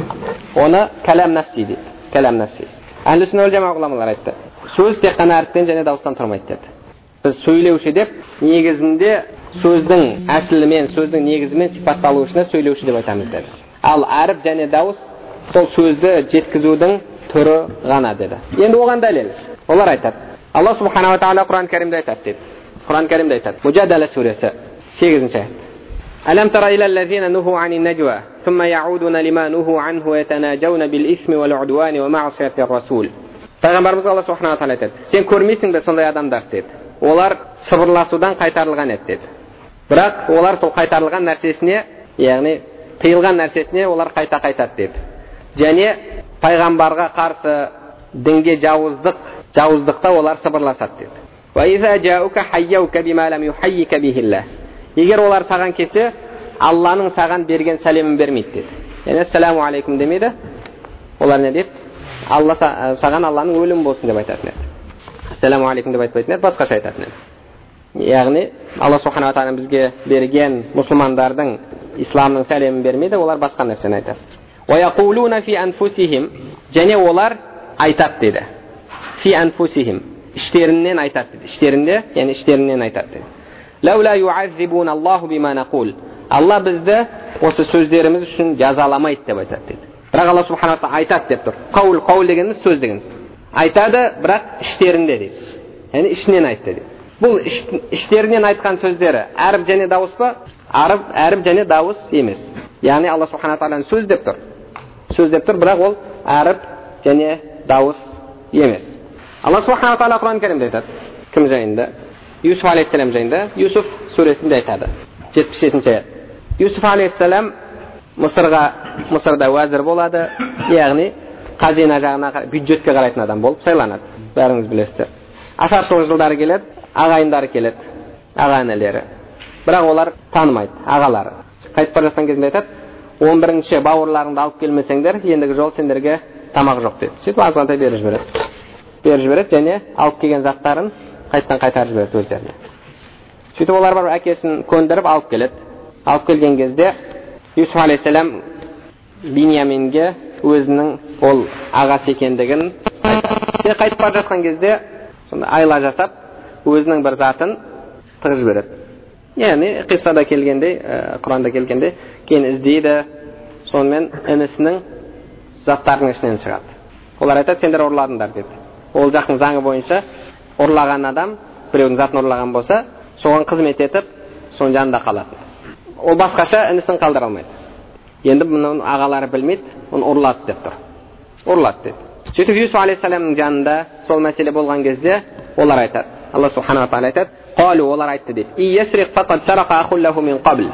Оны кәлам нафси дейді. Кәлам нафси. Әхлі сүннат вал жамағат ғұламалар айтты. Сөз тек қана әріптен және дауыстан тұрмайды деді. Біз сөйлеуші деп негізінде сөздің әсілімен, сөздің негізімен сипатталушыны сөйлеуші деп айтамыз деді. Ал әріп және дауыс сол сөзді жеткізудің түрі ғана деді. Енді оған дәлел. Олар айтады. Алла субхана ва тағала Құран кәрімде айтады деді. Құран кәрімде айтады. Мужадала сүресі 8-ші аят. Алам тара илаллазина нуху ани najwa thumma ya'uduna lima nuhu anhu yatanajawna bil ismi wal udwani wa ma'siyati ar-rasul. Пайғамбарымыз Алла субхана ва тағала айтады. Сен көрмейсің бе сондай адамдар деді. Олар сыбырласудан қайтарылған еді деді. Бірақ олар сол қайтарылған нәрсесіне, яғни тыйылған нәрсесіне олар қайта қайтады деді. Және пайғамбарға қарсы дінге жауыздықта олар сыбырласады деді. Ва иза жаука хайяука бима лам юхаййика бихилла. Егер олар саған келсе, Алланың саған берген сәлемін бермейді деді. Яғни ассаламу алейкум демейді. Олар не дейді? Алла саған Алланың өлімі болсын деп айтатын еді. Ассаламу алейкум деп айтпайтын еді, басқаша айтатын еді. Яғни Алла субхана ва тағала бізге берген мұсылмандардың исламның сәлемін бермейді, олар басқа нәрсені айтады. Ва яқулуна фи анфусихим, және олар айтады деді. Фи анфусихим, іштерінен айтады деді. Іштерінде, яғни іштерінен айтады деді. Лаула юаззибуна Аллаху бима нақул. Алла бізді осы сөздеріміз үшін жазаламайды деп айтады деді. Бірақ Алла субхана ва тағала айтады деп тұр. Қаул дегеніміз сөз дегеніміз. Айтады, бірақ іштерінде дейді. Яғни ішінен айтты дейді. Бұл іштерінен айтқан сөздері әріп және дауыс па? Әріп және дауыс емес. Яғни Алла субхана ва тағаланың сөз деп тұр. Сөз деп тұр, бірақ ол әріп және дауыс емес. Алла субхана ва тағала Құран кәрімде айтады. Кім жайында? Юсуф алейхиссалам жайында. Юсуф сүресінде айтады. 77-ші аят. Юсуф алейхиссалам Мысырда уәзір болады, яғни қазина жағына, бюджетке қарайтын адам болып сайланады. Бәріңіз білесіздер. Ашаршылық жылдары келеді, ағайындары келеді, аға-інілері. Бірақ олар танымайды, ағалары. Қайтып бара жатқан кезінде айтады, 11-ші бауырларыңды алып келмесеңдер, ендігі жол сендерге тамақ жоқ дейді. Сөйтіп азғантай беріп жібереді және алып келген заттарын қайттан қайтарып жібереді өздеріне. Сөйтіп олар бар әкесін көндіріп алып келеді. Алып келген кезде Юсуф алейхиссалам Биньяминге өзінің ол ағасы екендігін айтады. Қайтып бара жатқан кезде сонда айла жасап өзінің бір затын тығып жібереді. Яғни қиссада келгендей, Құранда келгендей, кейін іздейді, сонымен інісінің заттарының ішінен шығады. Олар айтады, сендер ұрладыңдар деді. Ол жақтың заңы бойынша ұрлаған адам біреудің затын ұрлаған болса, соған қызмет етіп, соның жанында қалады. Ол басқаша інісін қалдыра алмайды. Енді бұның ағалары білмейді, оны ұрлады деп тұр. Ұрлады деді. Сөйтіп Юсуф алейхиссаламның жанында сол мәселе болған кезде олар айтады. Алла субхана ва тағала айтады. Қалу, олар айтты дейді. Иесриқ фақад сарақа ахуллаху мин қабл.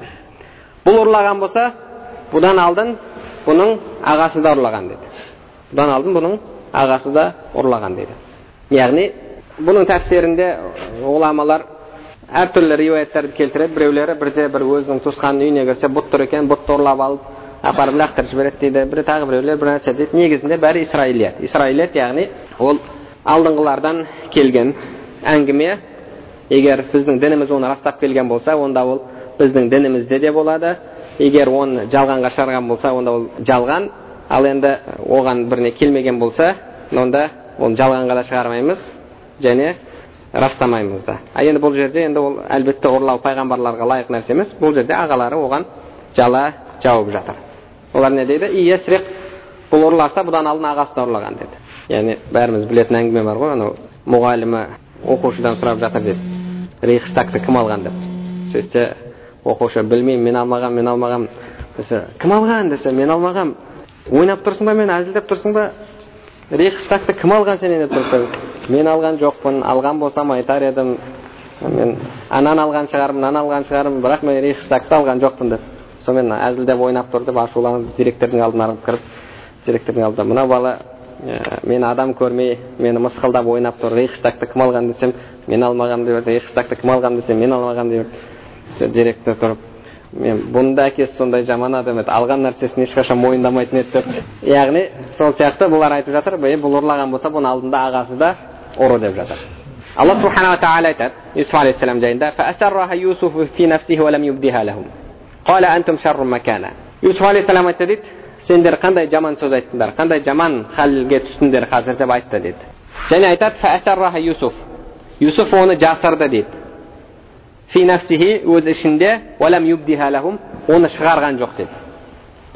Бұл ұрлаған болса, бұдан алдын бұның ағасы да ұрлаған деді. Бұдан алдын бұның ағасы да ұрлаған деді. Яғни бұның тәфсирінде ғұламалар әртүрлі риуаяттарды келтіреді. Біреулері бірде бір өзінің туысқанының үйіне кірсе, бұт тұр екен, бұтты ұрлап алып, апарып лақтырып жібереді дейді. Бірі тағы біреулер бір нәрсе дейді. Негізінде бәрі Исраилият. Исраилият яғни ол алдыңғылардан келген әңгіме. Егер біздің дініміз оны растап келген болса, онда ол біздің дінімізде де болады. Егер оны жалғанға шығарған болса, онда ол жалған. Ал енді оған біріне келмеген болса, онда оны жалғанға да шығармаймыз және растамаймыз да. Енді бұл жерде енді ол әлбетте ұрлау пайғамбарларға лайық нәрсе емес. Бұл жерде ағалары оған жала жауып жатыр. Олар не дейді? Иесриқ, бұл ұрласа, бұдан алдын ағасы да ұрлаған деді. Яғни бәріміз білетін әңгіме бар ғой, анау мұғалімі оқушыдан сұрап жатыр деді. Рейхстагты кім алған деп. Сөйтсе оқушы білмеймін, мен алмағам. Десе, кім алған десе, мен алмағам. Ойнап тұрсың ба, мен әзілдеп тұрсың ба? Рейхстагты кім алған сенен деп тұрсың? Мен алған жоқпын, алған болсам айтар едім. Мен анан алған шығарым, бірақ мен Рейхстагты алған жоқпын деп. Сонымен әзілдеп ойнап тұрды, ашуланып директордың алдына ағып кіріп, директордың алдына мына бала мен адам көрмей, мені мысқылдап ойнап тұр. Рейхстагты кім алған десем, мен алмағам деп, Рейхстагты кім алған десем, мен алмағам деп. Директор тұрып, мен бұнда әкесі сондай жаман адам еді, алған нәрсесін ешқашан мойындамайтын еді деп. Яғни сол сияқты бұлар айтып жатыр, бұл ұрлаған болса, бұның алдында ағасы да ұры деп жатыр. Алла субхана ва тағала айтады Юсуф алейхиссалам жайында: "Фаасарраха Юсуфу фи нафсихи ва лам юбдиха лахум. Қала антум шарру макана." Юсуф алейхиссалам айтты дейді, сендер қандай жаман сөз айттыңдар, қандай жаман халге түстіңдер қазір деп айтты дейді. Және айтады: "Фаасарраха Юсуф." Юсуф оны жасырды дейді. Фи нафсихи, өз ішінде, ва лам юбдиха лахум, оны шығарған жоқ дейді.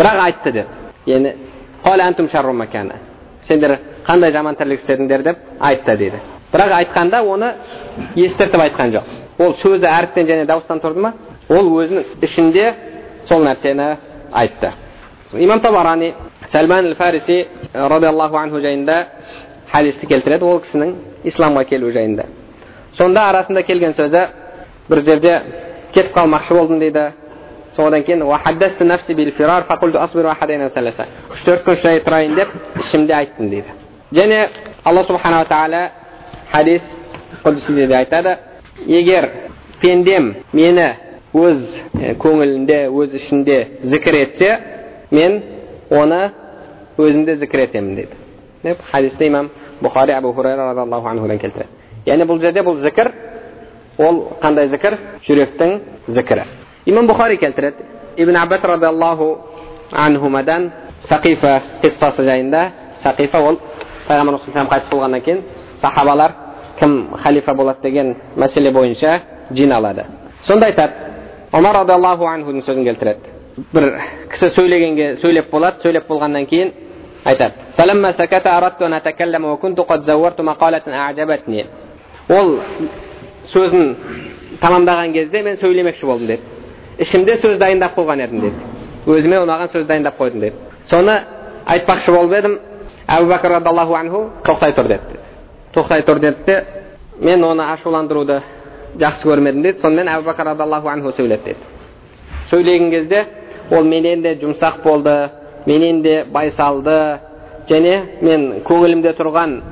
Бірақ айтты деп. Яғни қала антум шарру макана. Сендер қандай жаман тірлік істедіңдер деп айтты дейді. Бірақ айтқанда оны естіртіп айтқан жоқ. Ол сөзі әріптен және дауыстан тұрды ма? Ол өзінің ішінде сол нәрсені айтты. Имам Табарани Сальман аль-Фариси радиаллаху анху жайында хадисті келтіреді, ол кісінің исламға келу жайында. Сонда арасында келген сөзі, бір жерде кетіп қалмақшы болдым дейді. Содан кейін وحدثت نفسي بالفرار فقلت اصبر واحدين ثلاثه. 3-4 күн шыдай тұрайын деп ішімде айттым дейді. Және Алла субханала тағала хадис құдсиде де айтады, егер пендем мені өз көңілінде, өз ішінде зікір етсе, мен оны өзімде зікір етемін дейді. Деп хадисте имам Бухари Абу Хурайра радиаллаху анхудан келтіреді. Яғни бұл жерде бұл зікір, ол қандай зікір? Жүректің зікірі. Имам Бухари келтіреді. Ибн Аббас радиаллаху анхумадан Сақифа қиссасы жайында. Сақифа ол Пайғамбар саллаллаху қайтыс болғаннан кейін сахабалар кім халифа болады деген мәселе бойынша жиналады. Сонда айтады, Омар радиаллаху анхудың сөзін келтіреді. Бір кісі сөйлеп болады, сөйлеп болғаннан кейін айтады, فلما سكت أردت أن أتكلم وكنت قد زورت مقالة أعجبتني. Ол сөзін тамамдаған кезде мен сөйлемекші болдым деді. Ішімде сөз дайындап қойған едім деді. Өзіме ұнаған сөз дайындап қойдым деді. Соны айтпақшы болып едім. Әбу Бәкір радиаллаху анху тоқтай тұр деді. Тоқтай тұр деді. Мен оны ашуландыруды жақсы көрмедім деді. Сонымен Әбу Бәкір радиаллаху анху сөйледі деді. Сөйлеген кезде ол менен де жұмсақ болды, менен де байсалды, және мен көңілімде тұрған,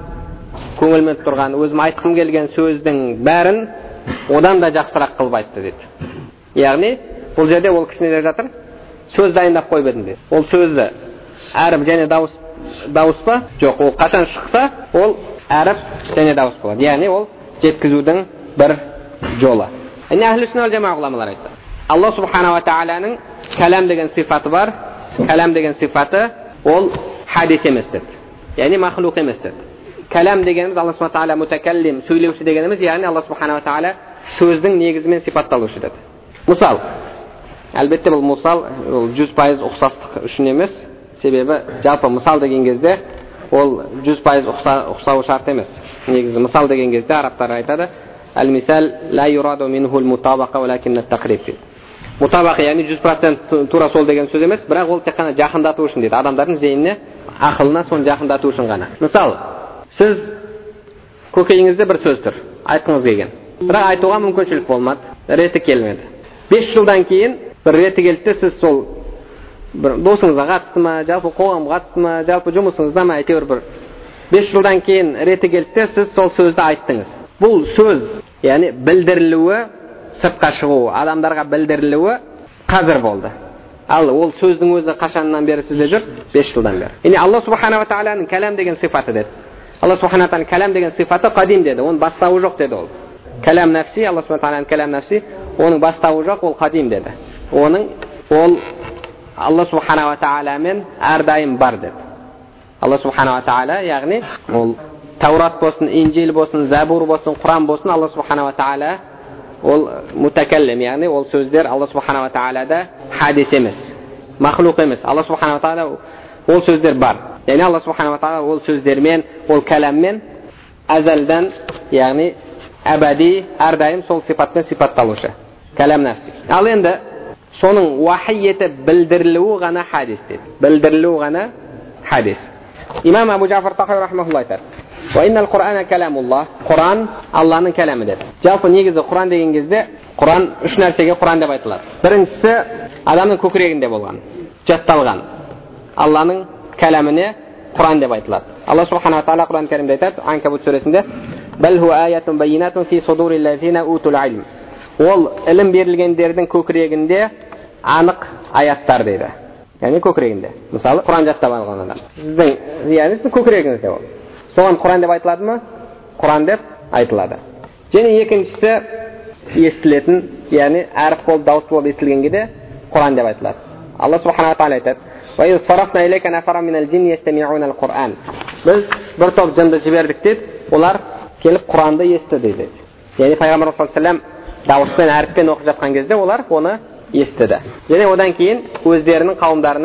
өзім айтқым келген сөздің бәрін одан да жақсырақ қылып айтты деді. Яғни бұл жерде ол кісі неде жатыр? Сөз дайындап қойып едім деді. Ол сөзі әріп және дауыс па? Жоқ, ол қашан шықса, ол әріп және дауыс болады. Яғни ол жеткізудің бір жолы. Әхлі сүнна вал жамаа ғұламалар айтты. Алла субхана ва тағаланың кәлам деген сифаты бар. Кәлам деген сифаты ол хадис емес деді. Яғни махлуқ емес деді. Кәлам дегеніміз Алла субхана ва тағала мутакаллим, сөйлеуші дегеніміз, яғни Алла субхана ва тағала сөздің негізімен сипатталушы деді. Мысал, әлбетте бұл мысал 100% ұқсастық үшін емес, себебі жалпы мысал деген кезде ол 100% ұқсауы шарт емес. Негізі мысал деген кезде арабтар айтады, әл-мисал ла юраду минхул мутабақа валакинна тақриб. Мутабақа яғни 100% тура сол деген сөз емес, бірақ ол тек қана жақындату үшін дейді. Адамдардың зейініне, ақылына соны жақындату үшін ғана. Мысал, сіз көкейіңізде бір сөз тұр, айтқыңыз келген. Бірақ айтуға мүмкіншілік болмады, реті келмеді. 5 жылдан кейін бір реті келді, сіз сол бір досыңызға қатысты ма, жалпы қоғамға қатысты ма, жалпы жұмысыңызда ма, әйтеуір бір 5 жылдан кейін реті келді, сіз сол сөзді айттыңыз. Бұл сөз, яғни білдірілуі, сыртқа шығуы, адамдарға білдірілуі қазір болды. Ал ол сөздің өзі қашаннан бері сізде жүр? 5 жылдан бері. Яғни Алла субхана ва тағаланың кәлам деген сифаты деді. Алла субхана ва тағаланың кәлам деген сифаты қадим деді. Оның бастауы жоқ деді ол. Кәлам нәфси, Алла субхана ва тағаланың кәлам нәфси, оның бастауы жоқ, ол қадим деді. Ол Алла субхана ва тағаламен әрдайым бар деді. Алла субхана ва тағала, яғни ол Таурат болсын, Инжил болсын, Забур болсын, Құран болсын, Алла субхана ва тағала ол мутакаллим, яғни ол сөздер Алла субхана ва тағалада хадис емес, махлуқ емес. Алла субхана ва тағала ол сөздер бар. Яғни Алла субхана ва тағала ол сөздермен, ол кәламмен әзәлден, яғни әбәди, әрдайым сол сипатпен сипатталушы. Кәлам нәфси. Ал енді соның уахи етіп білдірілуі ғана хадис дейді. Білдірілуі ғана хадис. Имам Абу Джафар Тахави рахмахулла айтады, Wa innal Qur'ana kalamullah. Qur'an Allah'ның кәләмі деді. Жалпы негізі Құран деген кезде, Құран үш нәрсеге Құран деп айтылады. Біріншісі адамның көкірегінде болған, жатталған. Алланың кәләміне Құран деп айтылады. Алла субхана ва тағала Құран кәрімде айтады, Анкабут сүресінде, "Бәл ху аятун байинатун фи судурил лазина утул илм." Ол ілім берілгендердің көкірегінде анық аяттар дейді. Яғни көкірегінде. Мысалы, Құран жаттап алған адам. Сіздің, яғни сіздің көкірегіңізде ол. Соған Құран деп айтылады ма? Құран деп айтылады. Және екіншісі естілетін, яғни әріп болып, дауыс болып естілгенге де Құран деп айтылады. Алла субхана ва тағала айтады, "Ва из сарафна илейка нафаран минал джинни ястами'уна ал-Qur'an." Біз бір топ жынды жібердік дейді, олар келіп Құранды естіді дейді. Яғни Пайғамбар саллаллаху алейхи ва саллям дауыспен, әріппен оқып жатқан кезде олар оны естіді. Және одан кейін өздерінің қауымдарына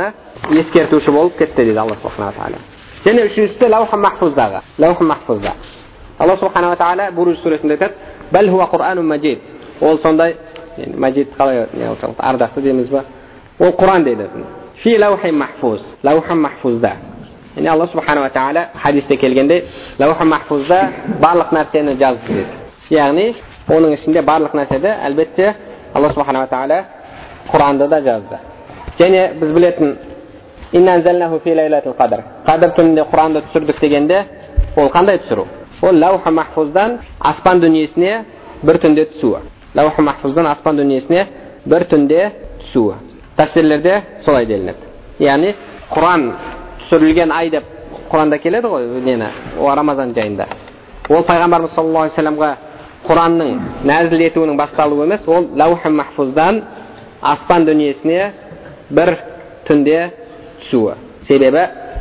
ескертуші болып кетті дейді Алла субхана ва тағала. Және үшіншісі лаух махфуздағы. Лаух махфузда. Алла субхана ва тағала Буруж сүресінде айтады: "Бәл хуа Құр'анун маджид." Ол сондай, маджид қалай ардақты дейміз ба? Ол Құран дейді. Фи лаухи махфуз. Лаух махфузда. Yani Allah subhanahu wa ta'ala hadiste kelgende Lawh-ul Mahfuzda barliq narsani жазды dedi. Ya'ni onun içinde barliq narsada albatta Allah subhanahu wa ta'ala Qur'onda da жазды. Және biz bilетін Inna anzalnahu fi laylatil qadr. Qadr tunida Qur'onda tushirdik degende ол qanday tushiruv? Ол Lawh-ul Mahfuzdan asman dunyosine bir tunda tushuv. Lawh-ul Mahfuzdan asman dunyosine bir tunda tushuv. Tafsirlarda solay deyilinadi. Ya'ni Qur'on tushirilgan ay deb Qur'onda keladi ғой, neni, o Ramazon oyida. Ол пайғамбарымыз саллаллаху алейхи вассаламға Qur'onning nazil etuvining boshlanuvi emas, ол Lawh-ul Mahfuzdan asman dunyosine bir tunda tushuv. Sebebi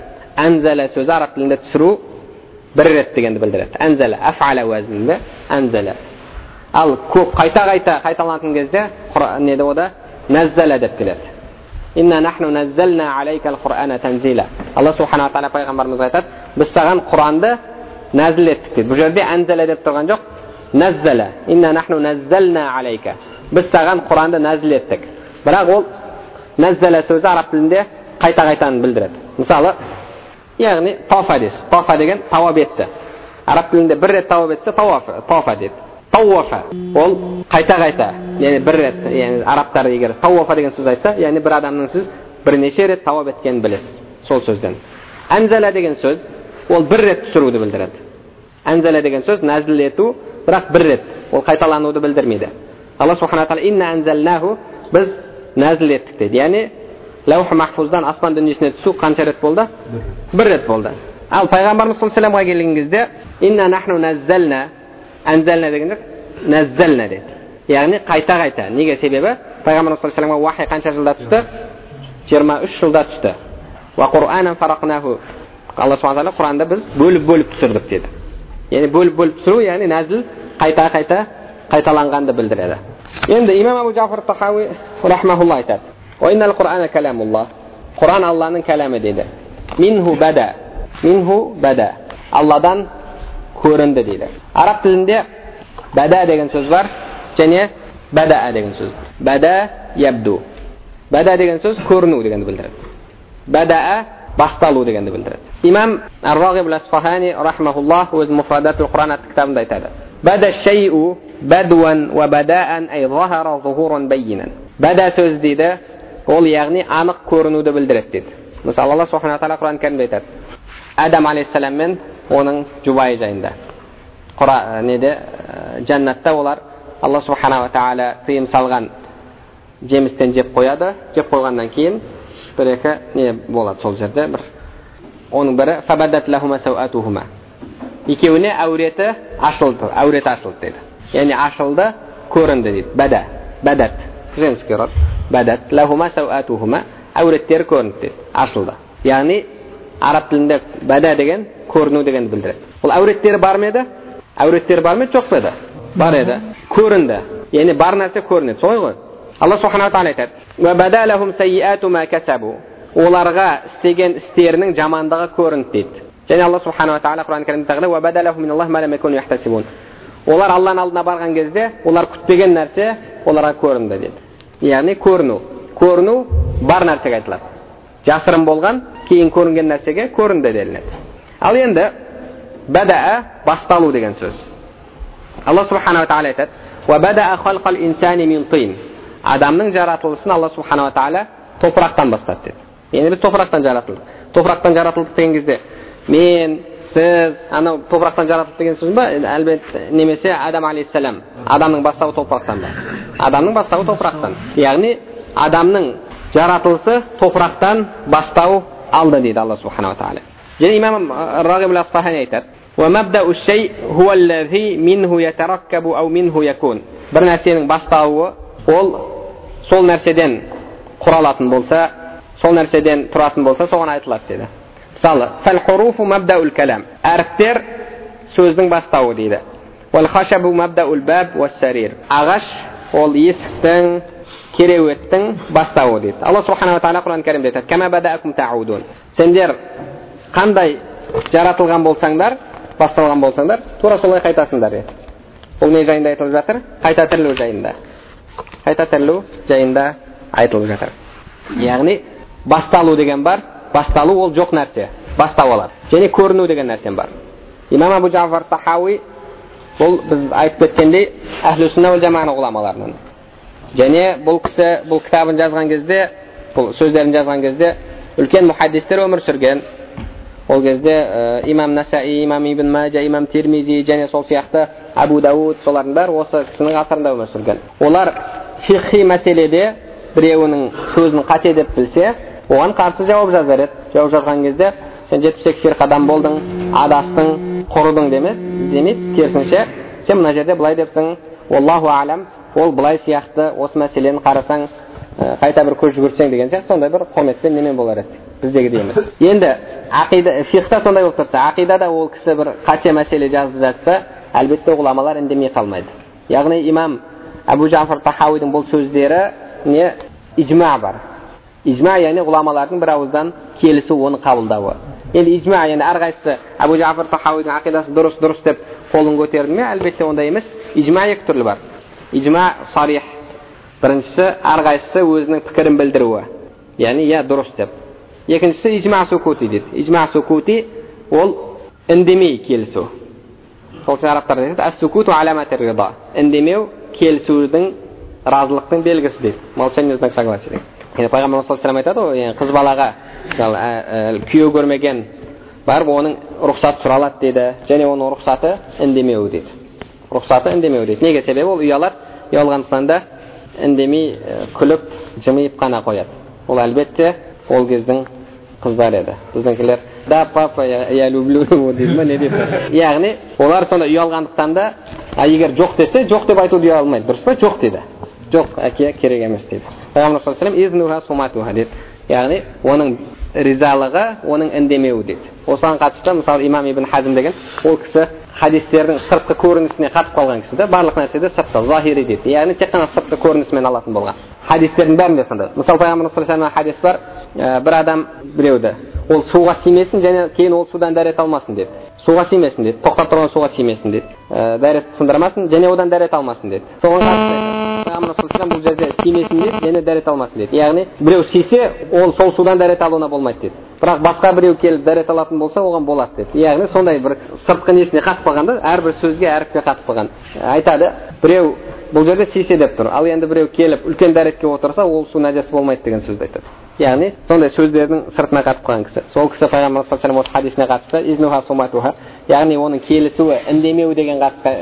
anzala so'zi arab tilida tushiruv bir ret deganni bildiradi. Anzala af'ala vaznida anzala. Al ko'p qaytalangan кезде Qur'onda oda nazzala deb keladi. Inna nahnu nazzalna alayka al-Qur'ana tanzila. Allah subhanahu wa ta'ala payg'ambarimizga aytadi, biz sаған Qur'onni nazil etdik dedi. Bu yerda anzala deb turgan yo'q, nazzala. Inna nahnu nazzalna alayka. Biz sаған Qur'onni nazil etdik. Biroq ол nazzala so'zi arab tilida qayta-qaytani bildiradi. Мысалы, ya'ni tofa degan tavob etdi. Arab tilida bir ret tavob etsa tofa dedi. Tawwafa. Ол qayta-qayta, ya'ni bir ret, ya'ni arablar agar tawwafa degan so'z aytsa, ya'ni bir odamning siz bir necha ret tavob etganini bilasiz. Sol so'zdan. Anzala degan so'z ол bir ret tushiruvni bildiradi. Anzala degan so'z nazil etu, biroq bir ret. Ол qaytalanuvni bildirmaydi. Alloh subhanahu va taolo inna anzalnahu biz nazil etdik dedi. Ya'ni Lawh-ul Mahfuzdan asman dunyosine tushuv qancha ret bo'ldi? Bir ret bo'ldi. Al payg'ambarimiz sollallohu alayhi vasallamga kelganda inna nahnu nazzalna anzalna deganda nazzalna dedi. Ya'ni qayta. Nega sebebi? Payg'ambarimiz sollallohu alayhi vasallamga vahiy qancha yilda tushdi? 23 yilda tushdi. Va Qur'anan faraqnahu. Alloh subhanahu va taolo Qur'onda biz bo'lib tushirdik dedi. Ya'ni bo'lib tushiruv, ya'ni nazil qaytalanganni bildiradi. Endi Imom Abu Ja'far Tahaviy rahimahulloh aytadi: "Va innal Qur'ana kalamulloh." Qur'on Allohning kalami dedi. Minhu bada. Allohdan ko'rindi dedi. Arab tilida bada degan so'z bor, және bada degan so'z bor. Bada yabdu. Bada degan so'z ko'rinu deganni bildiradi. Bada boshqalu deganni bildiradi. Imom Ar-Raghib al-Asfahani rahimahulloh o'z Mufradatul Qur'on kitobida aytadi: "Bada shay'u badwan va bada'an ay zahara zuhuran bayyinan." Bada so'z dedi, ol ya'ni aniq ko'rinuvni bildiradi dedi. Masalan, Alloh subhanahu va taolo Qur'on karimda aytadi: Adam alayhisalom men uning juvoyi joyida. Qur'onda jannatda ular Alloh subhanahu va taolo tiyim salgan jemisdan jeb qo'yadi. Jeb qo'ygandan keyin bir eka ne bo'ladi sol yerda bir onun biri fabadat lahuma sawatuhuma. Ikkovini avrati ashildi dedi. Ya'ni ashildi, ko'rindi dedi. Badat. Женский род. Badat lahuma sawatuhuma. Avratlar ko'rindi dedi. Ashildi. Ya'ni arab tilida bada degan ko'rinu degan bildiradi. Bu avratlar bormi edi? Avratlar bormi, yo'q edi? Bor edi. Ko'rindi. Ya'ni bor narsa ko'rinadi. So'yg'oy. Alloh subhanahu va taolo aytadi: "Va badalahum sayyi'atu ma kasabu." Ularga istagan isterining jomondigi ko'rindi dedi. Ya'ni Alloh subhanahu va taolo Qur'on karimda taqdir va badalahum minallohi ma lam yakunu yahtasibun. Ular Allohning oldina borgan кезде ular kutmagan narsa ularga ko'rindi dedi. Ya'ni ko'rinu bor narsaga aytiladi. Jasrin bo'lgan, keyin ko'ringan narsaga ko'rindi deyiladi. Al endi bada'a boshqalu degan so'z. Alloh subhanahu va taolo aytadi: "Va bada'a xalqal insani min tin." Adamning yaratilishini Alloh subhanahu va taolo to'proqdan boshladi dedi. Ya'ni biz to'proqdan yaratildik. To'proqdan yaratildik degan кезде men, siz ana to'proqdan yaratildik degan so'zmi? Albatta nemesi Adam alayhisalom. Adamning boshlig'i to'proqdan bor. Adamning boshlig'i to'proqdan. Ya'ni adamning yaratilishi to'proqdan boshlig'i aldi dedi Alloh subhanahu va taolo. Yana Imom Ar-Raghib al-Asfahani aytadi: "Va mabda'u shay huwa allazi minhu yatarakkabu aw minhu yakun." Bir narsaning boshlig'i ol sol narsadan quralatin bo'lsa, sol narsadan turatin bo'lsa, so'g'an aytiladi dedi. Misali, fal hurufu mabda'ul kalam. Harflar so'zning boshlig'i dedi. Wal khashabu mabda'ul bab was sarir. Ag'ash ол есіктің, кереуеттің бастауы дейді. Алла субханала тағала Құран кәрімде айтады: "Кама бадаакум таудун." Сендер қандай жаратылған болсаңдар, басталған болсаңдар, тура солай қайтасыңдар дейді. Бұл не жайында айтылып жатыр? Қайта тірілу жайында. Қайта тірілу жайында айтылып жатыр. Яғни басталу деген бар, басталу ол жоқ нәрсе, бастау алады. Және көріну деген нәрсе бар. Имам Абу Джафар Тахауи, бұл біз айтып кеткендей Ахлу сунна вал жамаға ғұламаларынан. Және бұл кісі бұл кітабын жазған кезде, бұл сөздерін жазған кезде үлкен мухаддистер өмір сүрген. Ол кезде имам Насаи, имам Ибн Маджа, имам Тирмизи және сол сияқты Абу Дауд, солардың бәрі осы кісінің ғасырында өмір сүрген. Олар фиқхи мәселеде біреуінің сөзін қате деп білсе, оған қарсы жауап жазар еді. Жауап жазған кезде сен 72 фирқадан болдың, адастың, құрыдың демейді. Керісінше сен мына жерде былай депсің, Аллаху алам, ол былай сияқты, осы мәселені қарасаң, қайта бір көз жүгіртсең деген сияқты сондай бір құрметпен немен болар еді. Біздегідей емес. Енді ақида, фиқта сондай болып тұрса, ақидада ол кісі бір қате мәселе жазып жатса, әлбетте ғұламалар үндемей қалмайды. Яғни имам Абу Джафар Тахауидің бұл сөздері не ижма бар. Ижма яғни ғұламалардың бір ауыздан келісу, оны қабылдауы. Енді ижма яғни әрқайсысы Абу Джафар Тахауидің ақидасы дұрыс деп қолын көтерді ме? Әлбетте ондай емес. Ижма екі түрлі бар. Ижма сарих. Біріншісі әрқайсысы өзінің пікірін білдіруі. Яғни дұрыс деп. Екіншісі ижма сукути дейді. Ижма сукути ол үндемей келісу. Сол үшін арабтар дейді, ас-сукуту аламатир рида. Үндемеу келісудің, разылықтың белгісі дейді. Молчание знак согласия дейді. Пайғамбар саллаллаху алейхи ва саллям айтады ғой, қыз балаға күйеу көрмеген барып оның рұқсат сұралады дейді. Және оның рұқсаты үндемеу дейді. Рұқсаты үндемеу дейді. Неге? Себебі ол ұялады, ұялғандықтан да үндемей күліп, жымиып қана қояды. Ол әлбетте ол кездің қыздар еді. Біздіңкілер да папа я люблю его дейді ме, не дейді. Яғни олар сонда ұялғандықтан да, егер жоқ десе, жоқ деп айтуды ұялмайды. Дұрыс па? Жоқ дейді. Жоқ, әке керек емес дейді. Пайғамбар саллаллаху алейхи ва саллям дейді. Яғни оның ризалығы, оның үндемеуі дейді. Осыған қатысты мысалы имам Ибн Хазм деген, ол кісі хадистердің сыртқы көрінісіне қатып қалған кісі де, барлық нәрседе сыртқы, захири дейді. Яғни тек қана сыртқы көрінісімен алатын болған. Хадистердің бәрінде сондай. Мысалы Пайғамбар саллаллаху алейхи ва саллям хадис бар, бір адам біреуді, ол суға симесін және кейін ол судан дәрет алмасын деді. Суға симесін деді, тоқтап тұрған суға симесін деді. Дәрет сындырмасын және одан дәрет алмасын деді. Соған қатысты Пайғамбар саллаллаху алейхи ва саллям бұл жерде симесін деді, және дәрет алмасын деді. Яғни біреу сисе, ол сол судан дәрет алуына болмайды деді. Бірақ басқа біреу келіп дәрет алатын болса, оған болады деді. Яғни сондай бір сыртқы несіне қатып қалғанда, әрбір сөзге, әріпке қатып қалған. Айтады, біреу бұл жерде сисе деп тұр. Ал енді біреу келіп үлкен дәретке отырса, ол су нәжас болмайды деген сөзді айтады. Яғни сондай сөздердің сыртына қатып қалған кісі. Сол кісі Пайғамбар саллаллаху алейхи ва саллям хадисіне қатысты, изнуха суматуха, яғни оның келісуі, үндемеу деген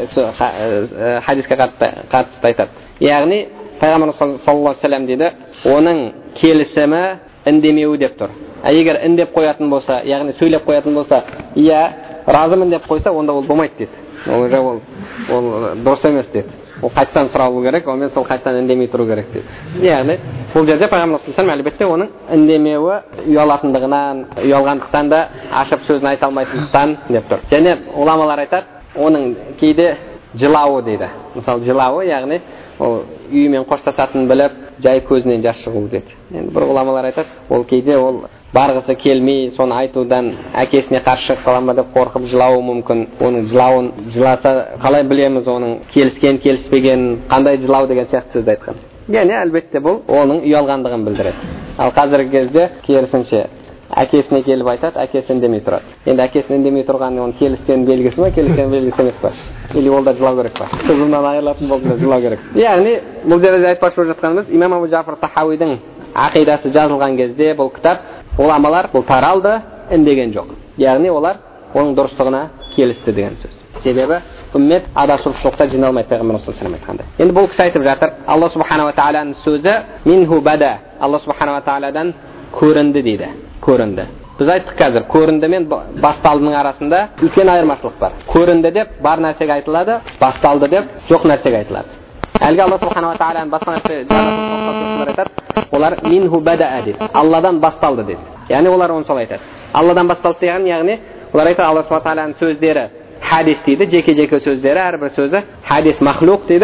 хадиске қатысты айтады. Яғни Пайғамбар саллаллаху алейхи ва саллям дейді, оның келісімі үндемеуі деп тұр. Егер үндеп қоятын болса, яғни сөйлеп қоятын болса, разымын деп қойса, онда ол болмайды дейді. Ол дұрыс емес дейді. Ол қайттан сұралу керек, онымен сол қайттан үндемей тұру керек дейді. Яғни бұл жерде Пайғамбар саллаллаху алейхи ва саллям әлбетте оның үндемеуі ұялатындығынан, ұялғандықтан да ашып сөзін айта алмайтындықтан деп тұр. Және ғұламалар айтады, оның кейде жылауы дейді. Мысалы жылауы, яғни ол үйімен қоштасатынын біліп, жай көзінен жас шығу дейді. Енді бір ғұламалар айтады, ол кейде ол барғысы келмей, соны айтудан әкесіне қарсы шығып қала ма деп қорқып жылауы мүмкін. Оның жылауын жыласа қалай білеміз оның келіскен, келіспеген, қандай жылау деген сияқты сөзді айтқан. Яғни әлбетте бұл оның ұялғандығын білдіреді. Ал қазіргі кезде керісінше әкесіне келіп айтады, әкесі үндемей тұрады. Енді әкесінің үндемей тұрғаны оның келіскен белгісі ме, келіскен белгісі емес па? Или ол да жылау керек па? Қызымнан айырылатын болды да жылау керек. Яғни бұл жерде айтпақшы болып жатқанымыз, имам Абу Джафар Тахауидің ақидасы жазылған кезде бұл кітап, ғұламалар бұл таралды, үндеген жоқ. Яғни олар оның дұрыстығына келісті деген сөз. Себебі үммет адасушылықта жиналмайды, Пайғамбар саллаллаху алейхи ва саллям айтқандай. Енді бұл кісі айтып жатыр, Алла субхана ва тағаланың сөзі минху бада, Алла субхана ва тағаладан көрінді дейді. Көрінді. Біз айттық қазір, көрінді мен басталдының арасында үлкен айырмашылық бар. Көрінді деп бар нәрсеге айтылады, басталды деп жоқ нәрсеге айтылады. Әлгі Алла субхана ва тағаланың басқа нәрсе айтады, олар минху бада дейді. Алладан басталды дейді. Яғни олар оны солай айтады. Алладан басталды деген, яғни олар айтады, Алла субхана ва тағаланың сөздері хадис дейді, жеке-жеке сөздері, әрбір сөзі хадис махлуқ дейді.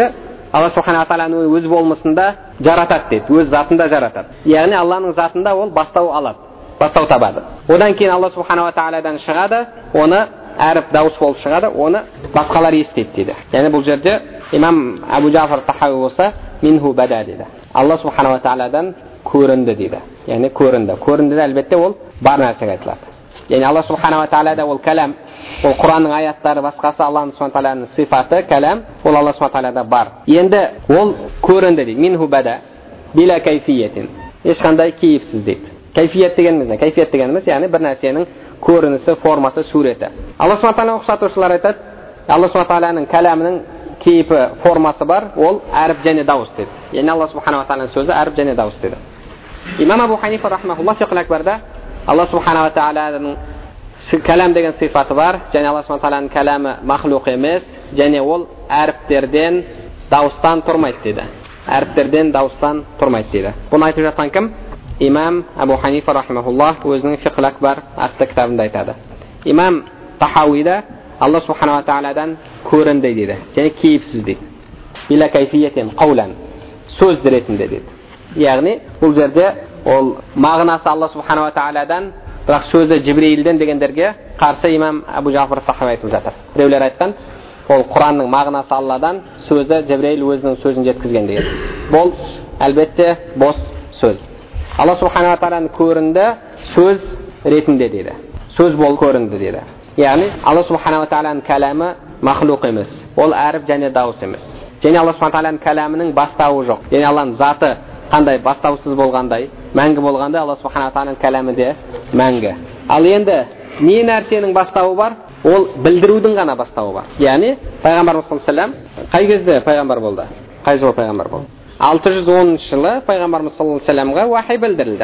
Алла субхана тағаланың өз болмысында жаратады дейді, өз затында жаратады. Яғни Алланың затында ол бастау алады, бастау табады. Одан кейін Алла субхана тағаладан шығады, оны әріп дауыс болып шығады, оны басқалар естиді дейді. Яғни бұл жерде имам Абу Джафар Тахауи болса минху бада дейді. Алла субхана тағаладан көрінді дейді. Яғни көрінді. Көрінді әлбетте ол бар нәрсеге айтылады. Яғни Алла субхана тағалада ол кәлам, ол Құранның аяттары басқасы, Алла субхана тағаланың сифаты кәлам, ол Алла субхана тағалада бар. Енді ол көрінді дейді. Минху бада биля кайфиятин. Ешқандай кейіпсіз дейді. Кайфият дегеніміз не? Кайфият дегеніміз яғни бір нәрсенің көрінісі, формасы, суреті. Алла субхана тағала ұқсатушылар айтады, Алла субхана тағаланың кәламының кейпі, формасы бар, ол әріп және дауыс дейді. Яғни Алла субхана тағаланың сөзі әріп және дауыс дейді. Имам Абу Ханифа рахмахуллах фиқл акбарда Алла субхана тағаланың кәлам деген сифаты бар, және Алла субхана тағаланың кәламы махлуқ емес, және ол әріптерден, дауыстан тұрмайды дейді. Әріптерден, дауыстан тұрмайды дейді. Бұны айтып жатқан кім? Имам Абу Ханифа рахмахуллах өзінің фиқл акбар атты кітабында айтады. Имам Тахауида Алла субхана тағаладан көрінді дейді, және кейіпсіз дейді. Биля кайфиятин қаулан, сөз ретінде дейді. Яғни бұл жерде ол мағынасы Алла субхана тағаладан, бірақ сөзі Жибрейілден дегендерге қарсы имам Абу Джафар Тахауи айтып жатыр. Біреулер айтқан, ол Құранның мағынасы Алладан, сөзі Жибрейіл өзінің сөзін жеткізген деген. Бұл әлбетте бос сөз. Алла субхана тағаланың көрінді сөз ретінде дейді. Сөз болып көрінді дейді. Яғни Алла субхана тағаланың кәламы махлуқ емес, ол әріп және дауыс емес. Және Алла субхана тағаланың кәламының бастауы жоқ. Яғни Алланың заты қандай бастаусыз болғандай, мәңгі болғандай, Алла субхана тағаланың кәламы де мәңгі. Ал енді не нәрсенің бастауы бар? Ол білдірудің ғана бастауы бар. Яғни пайғамбарымыз саллаллаху алейхи вассалам қай кезде пайғамбар болды? Қай жылы пайғамбар болды? 610 жылы пайғамбарымыз саллаллаху алейхи вассаламға уахи білдірілді.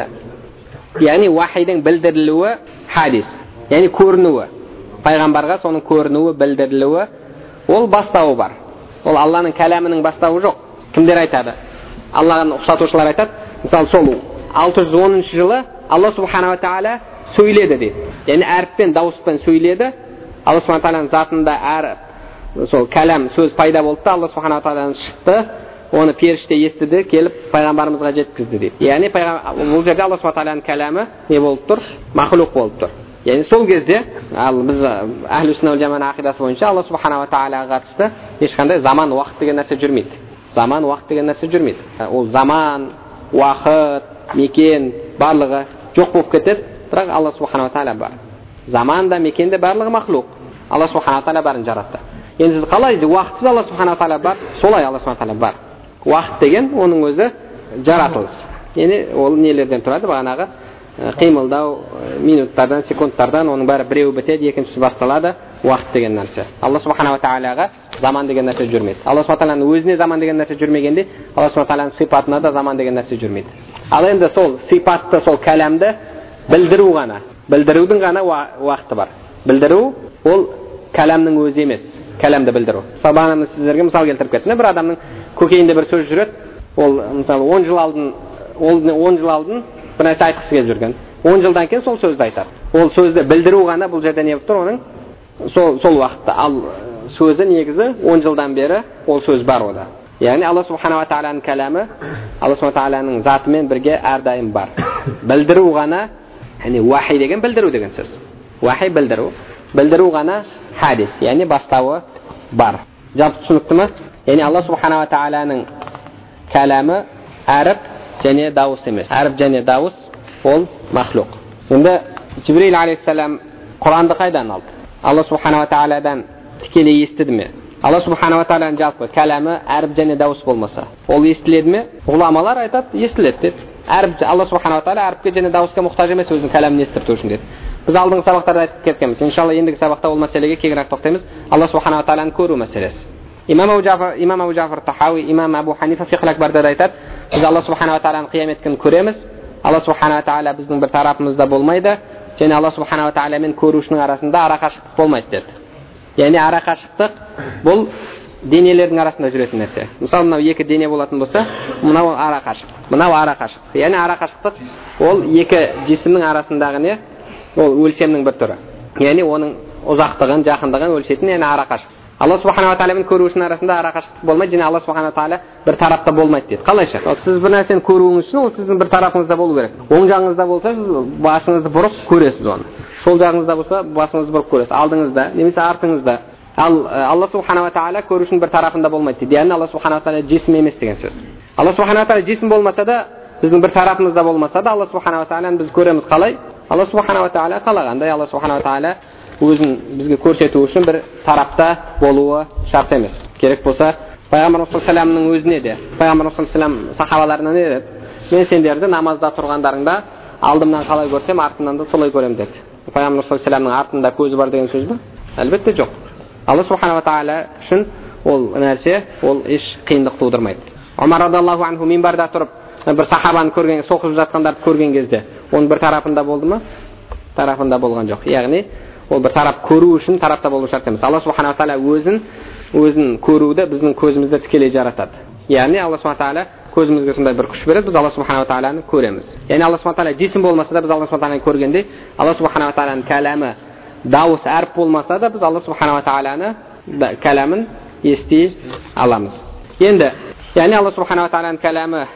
Яғни уахидің білдірілуі хадис, яғни көрінуі. Пайғамбарға соның көрінуі, білдірілуі, ол бастауы бар. Ол Алланың кәламының бастауы жоқ. Кімдер айтады? Алланың ұқсатушылар айтады. Мысалы сол 610 жылы Алла субхана тағала сөйледі дейді. Яғни әріппен, дауыспен сөйледі. Алла субхана тағаланың затында әріп, сол кәлам, сөз пайда болды, Алла субхана тағаладан шықты, оны періште естіді, келіп пайғамбарымызға жеткізді дейді. Яғни бұл жерде Алла субхана тағаланың кәламы не болып тұр? Махлуқ болып тұр. Яғни сол кезде ал біз әхлу сүнна вал жаманың ақидасы бойынша Алла субхана тағалаға қатысты ешқандай заман, уақыт деген нәрсе жүрмейді. Заман, уақыт деген нәрсе жүрмейді. Ол заман, уақыт, мекен барлығы жоқ болып кетеді, бірақ Алла субхана тағала бар. Заман да, мекен де барлығы махлуқ. Алла субхана тағала барын жаратты. Енді сіз қалай уақытсыз Алла субхана тағала бар? Солай Алла субхана тағала бар. Уақыт деген оның өзі жаратылыс. Яғни ол нелерден тұрады? Бағанағы қимылдау, минуттардан, секундтардан, оның бәрі біреуі бітеді, екіншісі басталады, уақыт деген нәрсе. Алла субхана тағалаға заман деген нәрсе жүрмейді. Алла субхана тағаланың өзіне заман деген нәрсе жүрмегенде, Алла субхана тағаланың сипатына да заман деген нәрсе жүрмейді. Ал енді сол сипатты, сол кәләмді білдіру ғана, білдірудің ғана уақыты бар. Білдіру ол кәләмнің өзі емес, кәләмді білдіру. Мысалы, сіздерге мысал келтіріп кеттім. Бір адамның көкейінде бір сөз жүреді, ол мысалы 10 жыл алдын бір нәрсе айтқысы келіп жүрген. 10 жылдан кейін сол сөзді айтады. Ол сөзді білдіру ғана бұл жерде не болып тұр? Оның сол уақытта. Ал сөзі негізі 10 жылдан бері ол сөз бар ода. Яғни Алла субхана тағаланың кәләмі Алла субхана тағаланың затымен бірге әрдайым бар. Білдіру ғана, яғни уахи деген білдіру деген сөз. Уахи білдіру. Білдіру ғана хадис, яғни бастауы бар. Жалпы түсінікті ме? Яғни Алла субхана тағаланың кәләмі әріп және дауыс емес. Әріп және дауыс ол махлуқ. Енді Жибрейл алейхиссалам Құранды қайдан алды? Алла субхана тағаладан тікелей естіді ме? Алла субхана тағаланың жалпы кәләмі әріп және дауыс болмаса, ол естіледі ме? Ғұламалар айтады, естіледі деді. Алла субхана тағала әріпке және дауысқа мұқтаж емес, өзінің кәләмін естірту үшін деді. Біз алдыңғы сабақтарда айтып кеткенбіз. Иншалла ендігі сабақта ол мәселеге кеңірек тоқтаймыз. Алла субхана тағаланы көру мәселесі. Имам Абу Джафар Тахауи, имам Абу Ханифа фиқл акбарда айтады, біз Алла субхана тағаланы қиямет күні көреміз. Алла субхана тағала біздің бір тарапымызда болмайды, және Алла субхана тағала мен көрушінің арасында арақашықтық болмайды деді. Яғни арақашықтық бұл денелердің арасында жүретін нәрсе. Мысалы, мынау екі дене болатын болса, мынау арақашықтық, мынау арақашықтық. Яғни арақашықтық ол екі жисімнің арасындағы не? Ол өлшемнің бір түрі. Яғни оның ұзақтығын, жақындығын өлшейтін, яғни арақашықтық. Алла субхана ва тағала мен көрушінің арасында арақашықтық болмайды, және Алла субхана ва тағала бір тарапта болмайды дейді. Қалайша? Сіз бір нәрсені көруіңіз үшін ол сіздің бір тарапыңызда болу керек. Оң жағыңызда болса, сіз басыңызды бұрып көресіз оны. Сол жағыңызда болса, басыңызды бұрып көресіз. Алдыңызда немесе артыңызда. Ал Алла субхана ва тағала көрушінің бір тарапында болмайды дейді. Яғни Алла субхана ва тағала жисім емес деген сөз. Алла субхана ва тағала жисім болмаса да, біздің бір тарапымызда болмаса да, Алла субхана ва тағаланы біз көреміз қалай? Алла субхана ва тағала қалағандай, Алла субхана ва тағала өзін бізге көрсету үшін бір тарапта болуы шарт емес. Керек болса, пайғамбарымыз саллаллаху алейхи вассаламның өзіне де, пайғамбарымыз саллаллаху алейхи вассалам сахабаларына не деді? Мен сендерді намазда тұрғандарыңда алдымнан қалай көрсем, артымнан да солай көрем деді. Пайғамбарымыз саллаллаху алейхи вассаламның артында көзі бар деген сөз бе? Әлбетте жоқ. Алла субхана ва тағала үшін ол нәрсе, ол еш қиындық тудырмайды. Омар радиаллаху анху минбарда тұрып бір сахабаны көрген, соқып жатқандарды көрген кезде, оның бір тарапында болды ма? Тарапында болған жоқ. Яғни ол бір тарап көру үшін тарапта болу шарт емес. Алла субхана ва тағала өзін көруді біздің көзімізді тікелей жаратады. Яғни Алла субхана ва тағала көзімізге сондай бір күш береді, біз Алла субхана ва тағаланы көреміз. Яғни Алла субхана ва тағала жисім болмаса да, біз Алла субхана ва тағаланы көргенде, Алла субхана ва тағаланың кәләмі дауыс әріп болмаса да, біз Алла субхана ва тағаланы кәләмін ести аламыз. Енді, яғни Алла субхана ва тағаланың кәләмі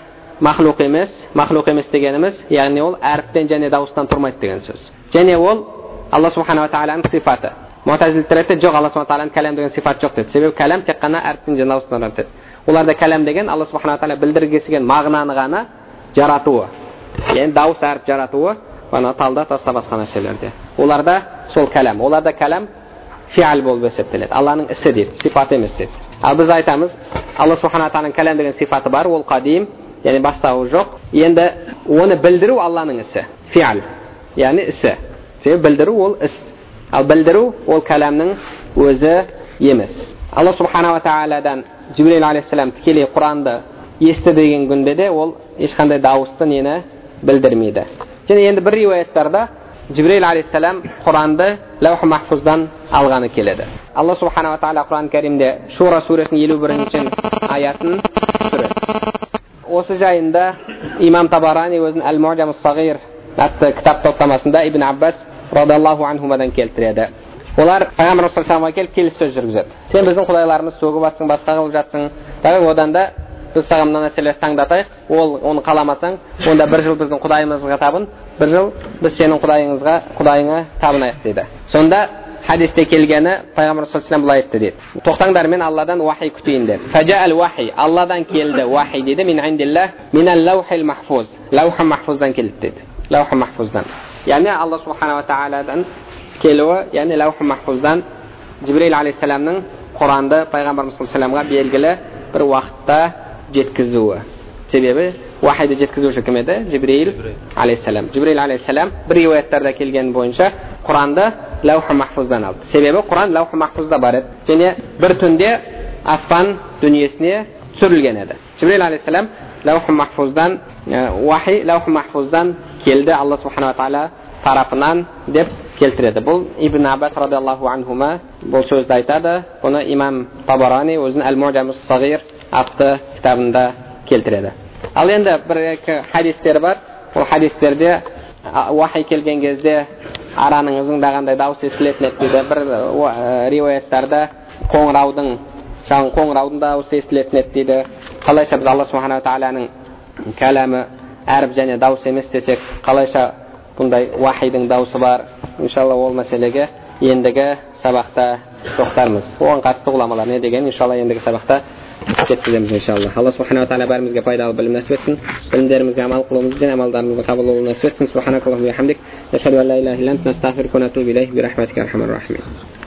махлуқ емес дегеніміз, яғни ол әріптен және дауыстан тұрмайды деген сөз. Және ол Алла субхана ва тағаланың сифаты. Муътазилиттер айтады, жоқ, Алла субхана ва тағаланың кәләм деген сифат жоқ дейді. Себебі кәләм тек қана әріптен және дауыстан тұрады. Оларда кәләм деген Алла субхана ва тағала білдіргісі келген мағынаны ғана жаратуы. Яғни дауыс әріп жаратуы, бана талда таста басқа нәрселерде. Оларда сол кәләм. Оларда кәләм фиал болып есептеледі. Алланың ісі дейді, сифаты емес дейді. Ал біз айтамыз, Алла субхана ва тағаланың кәләм деген сифаты бар, ол қадим, яғни бастауы жоқ. Енді оны білдіру Алланың ісі, фиал, яғни ісі. Себебі білдіру ол іс. Ал білдіру ол кәләмнің өзі емес. Алла субхана ва тағаладан Жибрил алейхиссалам тікелей Құранды есті деген күнде де ол ешқандай дауысты нені білдірмейді. Және енді бір риуаяттарда Жибрил алейхиссалам Құранды лаух махфуздан алғаны келеді. Алла субхана ва тағала Құран кәрімде Шура сүресінің 51 аятын түсіреді. Осы жайында имам Табарани өзінің Әл-Муъджам ас-Сағир атты кітап топтамасында Ибн Аббас радиаллаху анхумадан келтіреді. Олар пайғамбар саллаллаху алейхи келіп келіссөз жүргізеді. Сен біздің құдайларымыз сөгіп жатсың, басқа қылып жатсың. Одан да біз саған мына нәрселерді таңдатайық. Оны қаламасаң, онда бір жыл біздің құдайымызға табын, бір жыл біз сенің құдайыңа табынайық дейді. Сонда хадисте келгені пайғамбар саллаллаху алейхи былай айтты дейді. Тоқтаңдар, мен Алладан уахи күтейін деп. Фажаал уахи, Алладан келді уахи дейді. Мин индиллах, минал лаухил махфуз. Лаух махфуздан келді дейді. Лаух махфуздан. Яғни Алла субхана ва тағаладан келуі, яғни лаух махфуздан Жибрил алейхиссаламның Құранды пайғамбарымыз саллаллаху алейхи белгілі бір уақытта жеткізуі. Себебі уахиді жеткізуші кім еді? Жибрил алейхиссалам. Жибрил алейхиссалам бір риуаяттарда келген бойынша Құранды лаух махфуздан алды. Себебі Құран лаух махфузда бар еді. Және бір түнде аспан дүниесіне түсірілген еді. Жибрил алейхиссалам лаух махфуздан уахи лаух махфуздан келді Алла субхана ва тағала тарапынан деп келтіреді. Бұл Ибн Аббас радиаллаху анхума бұл сөзді айтады. Бұны имам Табарани өзінің Әл-Муъджам ас-Сағир атты кітабында келтіреді. Ал енді бір хадистер бар. Ол хадистерде уахи келген кезде араның ызыңдағандай дауыс естілетін еді. Бір риуаяттарда қоңыраудың дауысы естілетін еді дейді. Қалайша біз Алла субхана ва тағаланың кәләмі әріп және дауыс емес десек, қалайша бұндай уахидің дауысы бар? Иншалла ол мәселеге ендігі сабақта тоқтармыз. Оған қатысты ғұламалар не деген иншалла ендігі сабақта жеткіземіз иншалла. Алла субхана ва тағала бәрімізге пайдалы білім нәсіп етсін. Білімдерімізге амал қылуымызды және амалдарымызды қабыл болуын нәсіп етсін. Субханакаллахумма ва бихамдик, нашһаду ан ла илаха илля анта, настағфирука ва натубу илейк, бирахматика архамар рахимин.